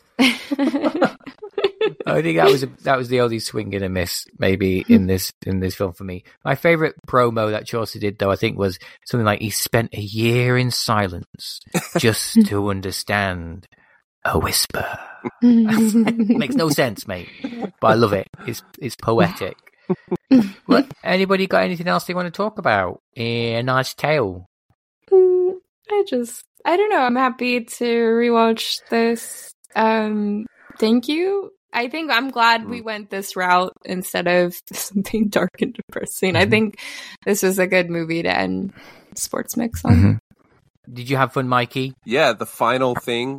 I think that was the only swing and a miss maybe in this film for me. My favorite promo that Chaucer did, though, I think was something like, he spent a year in silence just to understand a whisper. Makes no sense, mate, but I love it. It's poetic. Well, anybody got anything else they want to talk about? A nice tale. I don't know. I'm happy to rewatch this. Thank you. I think I'm glad we went this route instead of something dark and depressing. I think this was a good movie to end Sports Mix on. Did you have fun, Mikey? Yeah, the final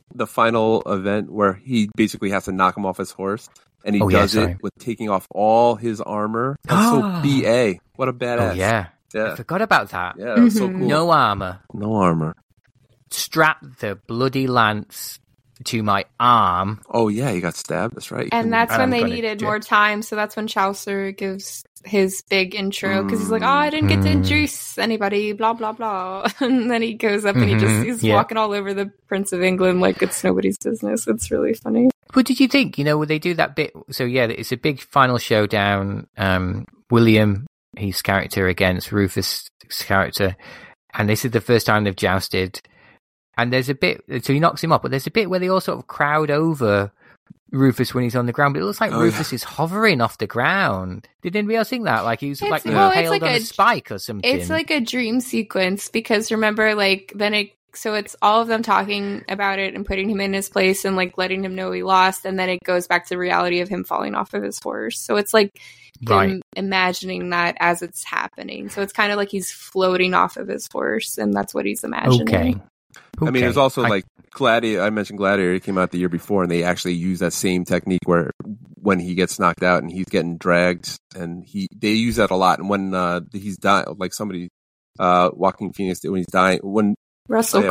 event where he basically has to knock him off his horse, and he does it with taking off all his armor. That's so BA. What a badass. Oh, yeah. I forgot about that. Yeah, that was so cool. No armor. No armor. Strap the bloody lance to my arm. Oh, yeah, he got stabbed. That's right. And that's when they needed more time, so that's when Chaucer gives his big intro, because he's like, oh, I didn't get to introduce anybody, blah, blah, blah. And then he goes up and he's walking all over the Prince of England like it's nobody's business. It's really funny. What did you think? When they do that bit, so yeah, it's a big final showdown. William, his character against Rufus' character, and this is the first time they've jousted. And there's a bit, so he knocks him up, but there's a bit where they all sort of crowd over Rufus when he's on the ground, but it looks like Rufus is hovering off the ground. Did anybody else think that? Like he was impaled on a spike or something. It's like a dream sequence, because remember, like, so it's all of them talking about it and putting him in his place and like letting him know he lost, and then it goes back to the reality of him falling off of his horse. So it's like him imagining that as it's happening. So it's kind of like he's floating off of his horse, and that's what he's imagining. Okay. I mean, there's also like Gladiator. I mentioned Gladiator. It came out the year before, and they actually use that same technique where when he gets knocked out and he's getting dragged, and they use that a lot. And when he's dying, like somebody, Joaquin Phoenix, when he's dying, when Russell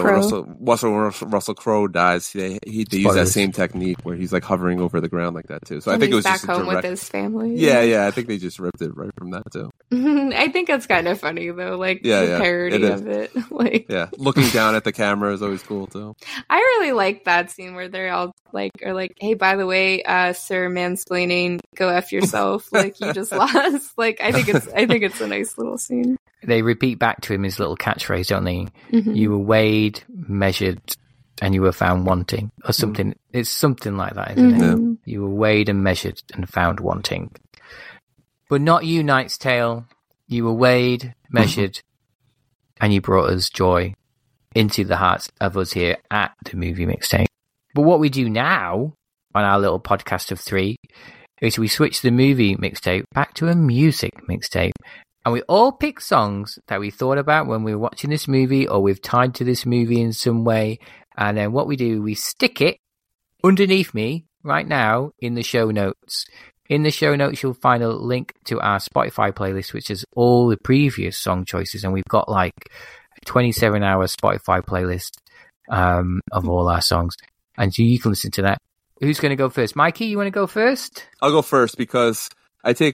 Crowe dies, they use that same technique where he's like hovering over the ground like that too. So I think it was back just home with his family. Yeah. I think they just ripped it right from that too. I think it's kind of funny though, like the parody of it. Like, looking down at the camera is always cool too. I really like that scene where they're all like, hey, by the way, Sir Mansplaining, go F yourself. Like, you just lost. Like, I think it's a nice little scene. They repeat back to him his little catchphrase, don't they? You were weighed, measured, and you were found wanting, or something. It's something like that, isn't it? Yeah. You were weighed and measured and found wanting. But not you, Knight's Tale. You were weighed, measured, and you brought us joy into the hearts of us here at the Movie Mixtape. But what we do now on our little podcast of 3 is we switch the movie mixtape back to a music mixtape. And we all pick songs that we thought about when we were watching this movie or we've tied to this movie in some way. And then what we do, we stick it underneath me right now in the show notes. In the show notes, you'll find a link to our Spotify playlist, which is all the previous song choices. And we've got like a 27-hour Spotify playlist of all our songs. And so you can listen to that. Who's going to go first? Mikey, you want to go first? I'll go first because I take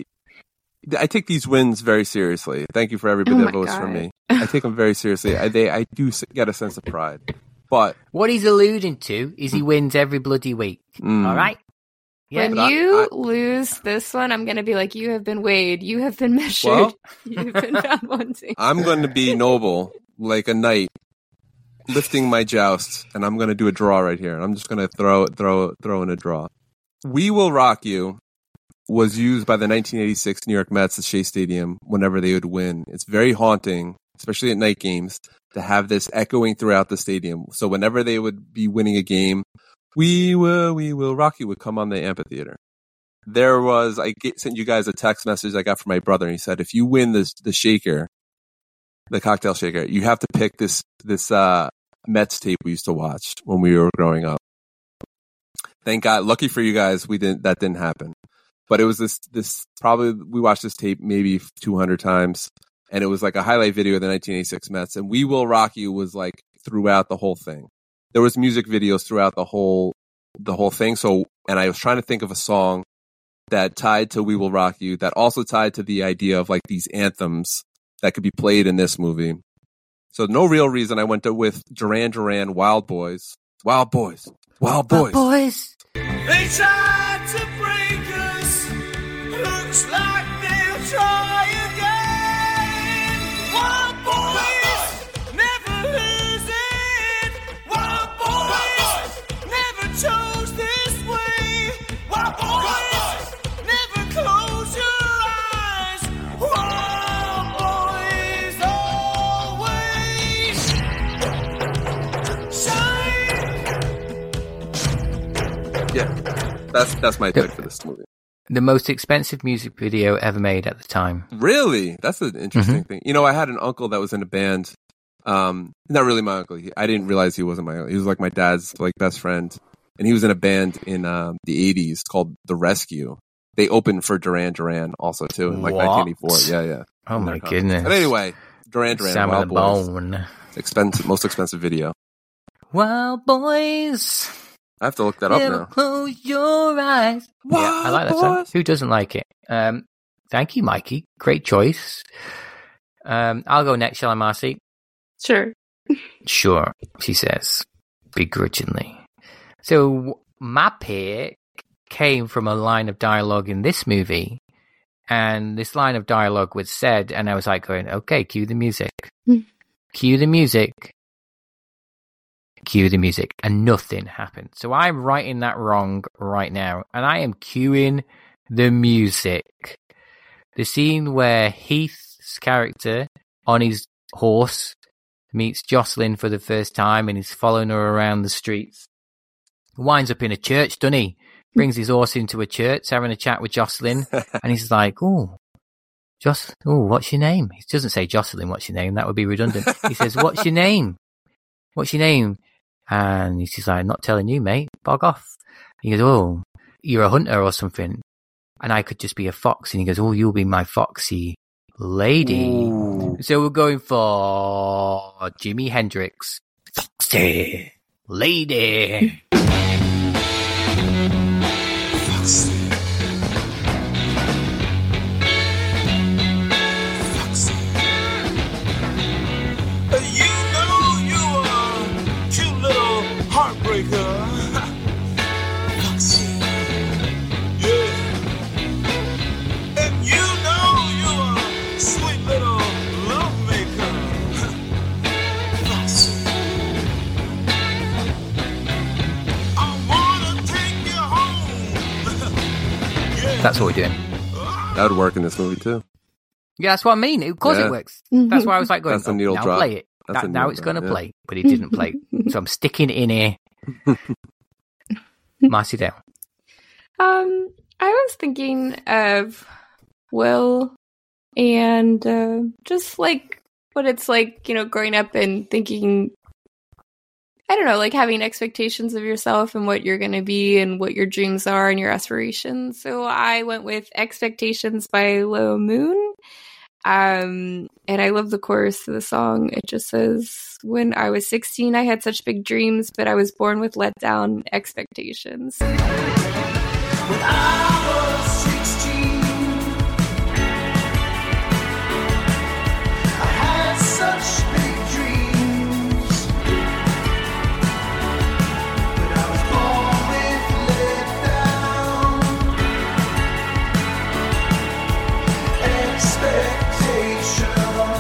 these wins very seriously. Thank you for everybody that votes for me. I take them very seriously. I do get a sense of pride. But what he's alluding to is he wins every bloody week. All right? Yeah, when you lose this one, I'm going to be like, you have been weighed. You have been measured. Well, you've been found wanting. I'm going to be noble like a knight, lifting my joust, and I'm going to do a draw right here. I'm just going to throw in a draw. We Will Rock You was used by the 1986 New York Mets at Shea Stadium whenever they would win. It's very haunting, especially at night games, to have this echoing throughout the stadium. So whenever they would be winning a game, We Will Rock You would come on the amphitheater. I sent you guys a text message I got from my brother, and he said, if you win the shaker, the cocktail shaker, you have to pick this Mets tape we used to watch when we were growing up. Thank God. Lucky for you guys, that didn't happen. But it was this probably, we watched this tape maybe 200 times, and it was like a highlight video of the 1986 Mets, and We Will Rock You was like throughout the whole thing. There was music videos throughout the whole thing. So, and I was trying to think of a song that tied to We Will Rock You, that also tied to the idea of like these anthems that could be played in this movie. So no real reason I went with Duran Duran, Wild Boys. Wild Boys. Wild Boys. Wild Boys. They tried to break us. Looks like they'll try again. Wild Boys, never lose it. Wild Boys, never chose this way. Wild Boys, never close your eyes. Wild Boys always shine. Yeah, that's my pick for this movie. The most expensive music video ever made at the time. Really? That's an interesting thing. You know, I had an uncle that was in a band. Not really my uncle. I didn't realize he wasn't my uncle. He was like my dad's like best friend. And he was in a band in the 80s called The Rescue. They opened for Duran Duran also too in like 1984. Yeah. Oh my goodness. But anyway, Duran Duran, Sam Wild Boys. Bone. Most expensive video. Wild Boys. I have to look that up Never now. Close your eyes. Yeah, I like that song. Who doesn't like it? Thank you, Mikey. Great choice. I'll go next, shall I, Marcy? Sure. Sure, she says, begrudgingly. So my pick came from a line of dialogue in this movie, and this line of dialogue was said, and I was like going, okay, cue the music. Cue the music. Cue the music, and nothing happened. So I'm writing that wrong right now, and I am cueing the music. The scene where Heath's character on his horse meets Jocelyn for the first time, and he's following her around the streets. Winds up in a church, doesn't he? Brings his horse into a church, having a chat with Jocelyn, and he's like, what's your name? He doesn't say, Jocelyn, what's your name? That would be redundant. He says, what's your name? What's your name? And he's like, not telling you, mate. Bog off. He goes, oh, you're a hunter or something. And I could just be a fox. And he goes, oh, you'll be my foxy lady. Ooh. So we're going for Jimi Hendrix. Foxy lady. Foxy. That's what we're doing. That would work in this movie too. Yeah, that's what I mean. Of course it works. That's why I was like going, that's the needle drop. Play it. Now it's going to play, but it didn't play. So I'm sticking it in here. Marcy Dale. I was thinking of Will and just like what it's like, growing up and thinking, I don't know, like having expectations of yourself and what you're going to be and what your dreams are and your aspirations. So I went with Expectations by Low Moon. And I love the chorus of the song. It just says, when I was 16, I had such big dreams, but I was born with let down expectations. When I was 16, I had such big dreams, but I was born with let down expectations.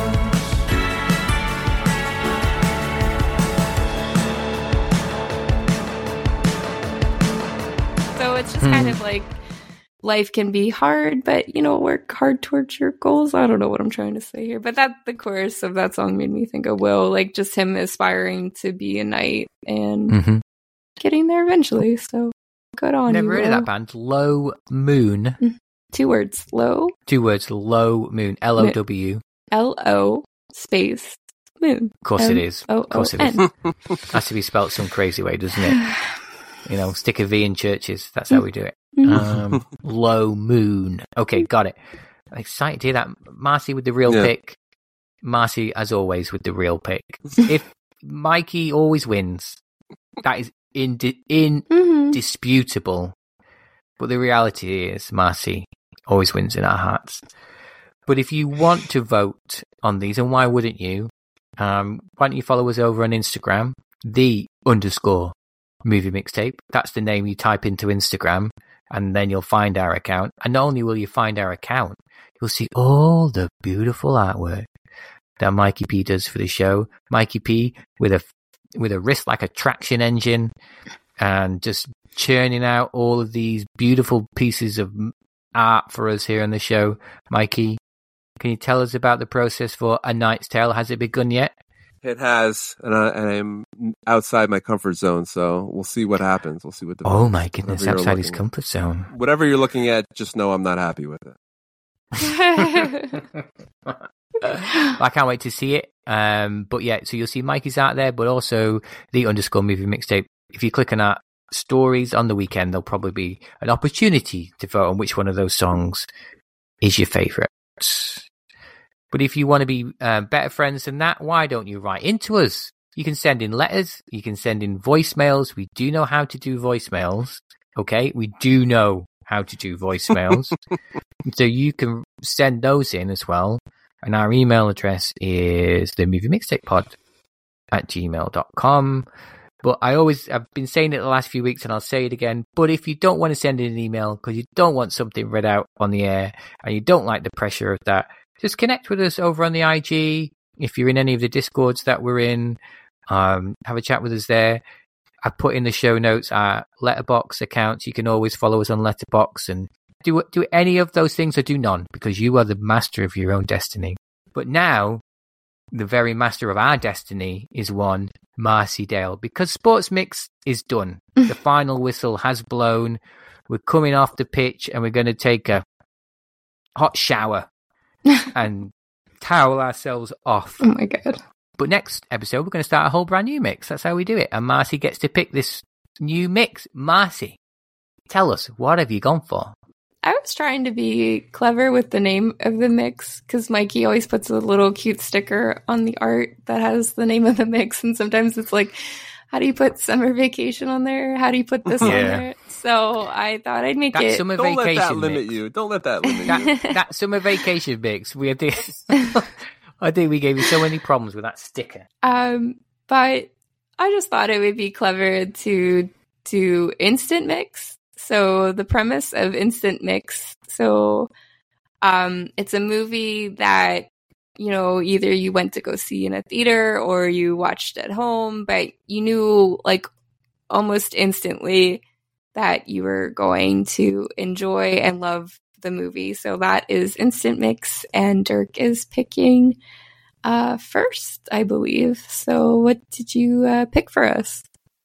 So it's just kind of like life can be hard, but work hard towards your goals. I don't know what I'm trying to say here, but the chorus of that song made me think of Will, like just him aspiring to be a knight and getting there eventually. So good on you. Never heard of that band. Low Moon. 2 words. Low. 2 words. Low Moon. LOW. LO space moon. Of course it is. Of course it is. M-O-O-N. Has to be spelt some crazy way, doesn't it? Stick a V in churches. That's how we do it. Low Moon. Okay, got it. I'm excited to hear that. Marcy with the real pick. Marcy, as always, with the real pick. If Mikey always wins, that is indisputable. But the reality is, Marcy always wins in our hearts. But if you want to vote on these, and why wouldn't you? Why don't you follow us over on Instagram, _movie mixtape. That's the name you type into Instagram, and then you'll find our account. And not only will you find our account, you'll see all the beautiful artwork that Mikey P does for the show. Mikey P with a wrist like a traction engine, and just churning out all of these beautiful pieces of art for us here on the show. Mikey, can you tell us about the process for A Knight's Tale? Has it begun yet? It has, and I'm outside my comfort zone, so we'll see what happens. We'll see what. Oh my goodness, outside his comfort zone. Whatever you're looking at, just know I'm not happy with it. I can't wait to see it. But yeah, so you'll see Mikey's out there, but also _movie mixtape. If you click on our stories on the weekend, there'll probably be an opportunity to vote on which one of those songs is your favourite. But if you want to be better friends than that, why don't you write into us? You can send in letters. You can send in voicemails. We do know how to do voicemails. Okay? We do know how to do voicemails. So you can send those in as well. And our email address is themoviemixtapepod@gmail.com. But I've been saying it the last few weeks and I'll say it again. But if you don't want to send in an email because you don't want something read out on the air and you don't like the pressure of that, just connect with us over on the IG. If you're in any of the Discords that we're in, have a chat with us there. I put in the show notes our Letterboxd accounts. You can always follow us on Letterboxd and do any of those things or do none, because you are the master of your own destiny. But now, the very master of our destiny is one Marcy Dale, because Sports Mix is done. The final whistle has blown. We're coming off the pitch and we're going to take a hot shower and towel ourselves off. Oh my God. But next episode, we're going to start a whole brand new mix. That's how we do it. And Marcy gets to pick this new mix. Marcy, tell us, what have you gone for? I was trying to be clever with the name of the mix because Mikey always puts a little cute sticker on the art that has the name of the mix. And sometimes it's like, how do you put summer vacation on there? How do you put this on there? So I thought I'd make it. Summer Don't vacation let that limit mix. you. Don't let that limit you. That summer vacation mix. I think we gave you so many problems with that sticker. But I just thought it would be clever to do instant mix. So the premise of Instant Mix. So it's a movie that, either you went to go see in a theater or you watched at home, but you knew like almost instantly that you were going to enjoy and love the movie. So that is Instant Mix, and Dirk is picking first, I believe. So what did you pick for us?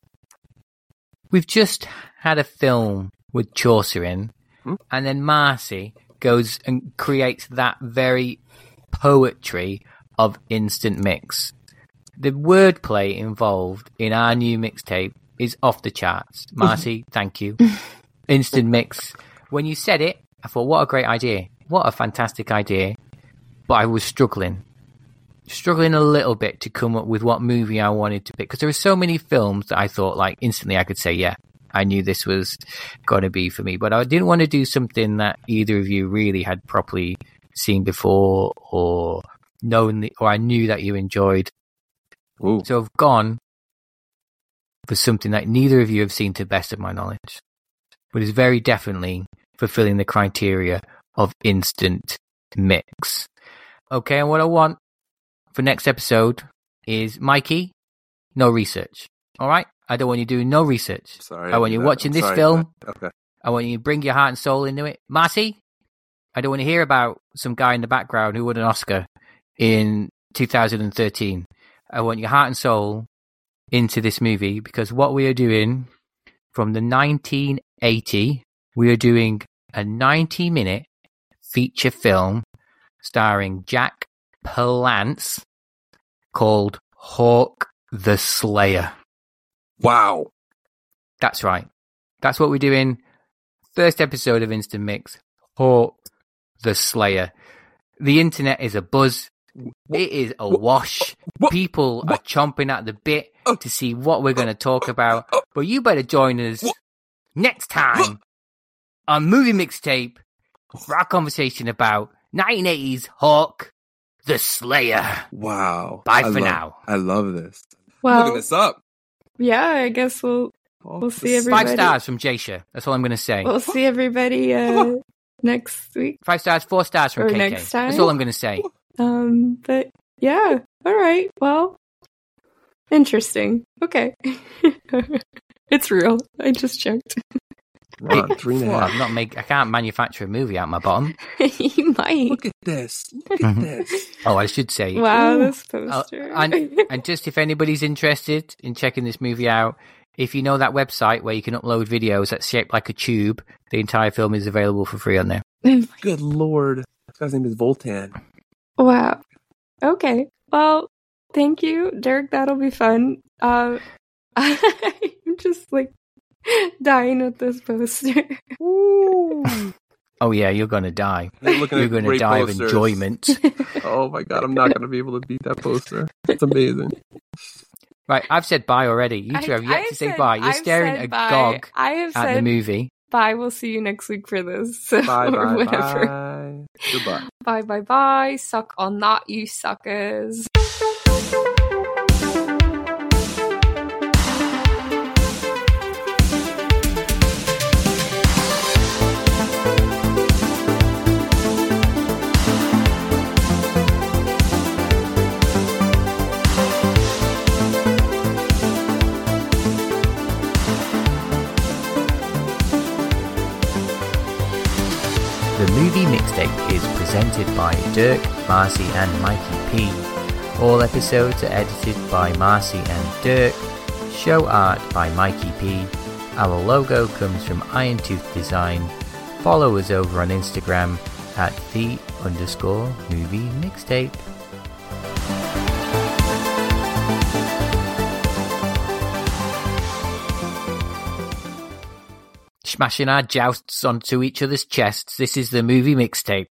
We've just had a film with Chaucer in, and then Marcy goes and creates that very poetry of Instant Mix. The wordplay involved in our new mixtape is off the charts. Marcy, thank you. Instant Mix. When you said it, I thought, what a great idea. What a fantastic idea. But I was struggling a little bit to come up with what movie I wanted to pick. Because there were so many films that I thought, like, instantly I could say, yeah, I knew this was going to be for me. But I didn't want to do something that either of you really had properly seen before or known, or I knew that you enjoyed. Ooh. So I've gone for something that neither of you have seen to the best of my knowledge, but is very definitely fulfilling the criteria of Instant Mix. Okay, and what I want for next episode is, Mikey, no research. All right? I don't want you doing no research. Sorry. I want you watching this film. Okay. I want you to bring your heart and soul into it. Marcy, I don't want to hear about some guy in the background who won an Oscar in 2013. I want your heart and soul into this movie, because what we are doing from the 1980, we are doing a 90-minute feature film starring Jack Palance called Hawk the Slayer. Wow. That's right. That's what we're doing. First episode of Instant Mix, Hawk the Slayer. The internet is abuzz. It is awash. People are chomping at the bit to see what we're going to talk about. But you better join us next time on Movie Mixtape for our conversation about 1980s Hawk the Slayer. Wow. Bye for now. I love this. Well, Looking this up. yeah, I guess we'll see everybody. 5 stars from Jasha. That's all I'm going to say. We'll see everybody next week. 5 stars, 4 stars from Or KK. next time. That's all I'm going to say. But yeah, all right. Well, interesting. Okay, it's real. I just checked. We're on 3.5. I can't manufacture a movie out of my bottom. You might. Look at this. Look at this. Oh, I should say. Wow, this poster. And just if anybody's interested in checking this movie out, if you know that website where you can upload videos that's shaped like a tube, the entire film is available for free on there. Good Lord. This guy's name is Voltan. Wow. Okay. Well, thank you, Derek. That'll be fun. I'm just like dying with this poster. Oh yeah, you're gonna die. You're You're gonna die of enjoyment. Oh my God, I'm not going to be able to beat that poster. It's amazing. Right, I've said bye already. You two have yet to say bye. You're I've staring said agog I have at the said movie. bye. We'll see you next week for this. So, Bye, or bye, whatever. bye. Goodbye. Bye, bye, bye. Suck on that, you suckers. The Movie Mixtape is presented by Dirk, Marcy and Mikey P. All episodes are edited by Marcy and Dirk. Show art by Mikey P. Our logo comes from Iron Tooth Design. Follow us over on Instagram at _movie mixtape. Smashing our jousts onto each other's chests. This is the Movie Mixtape.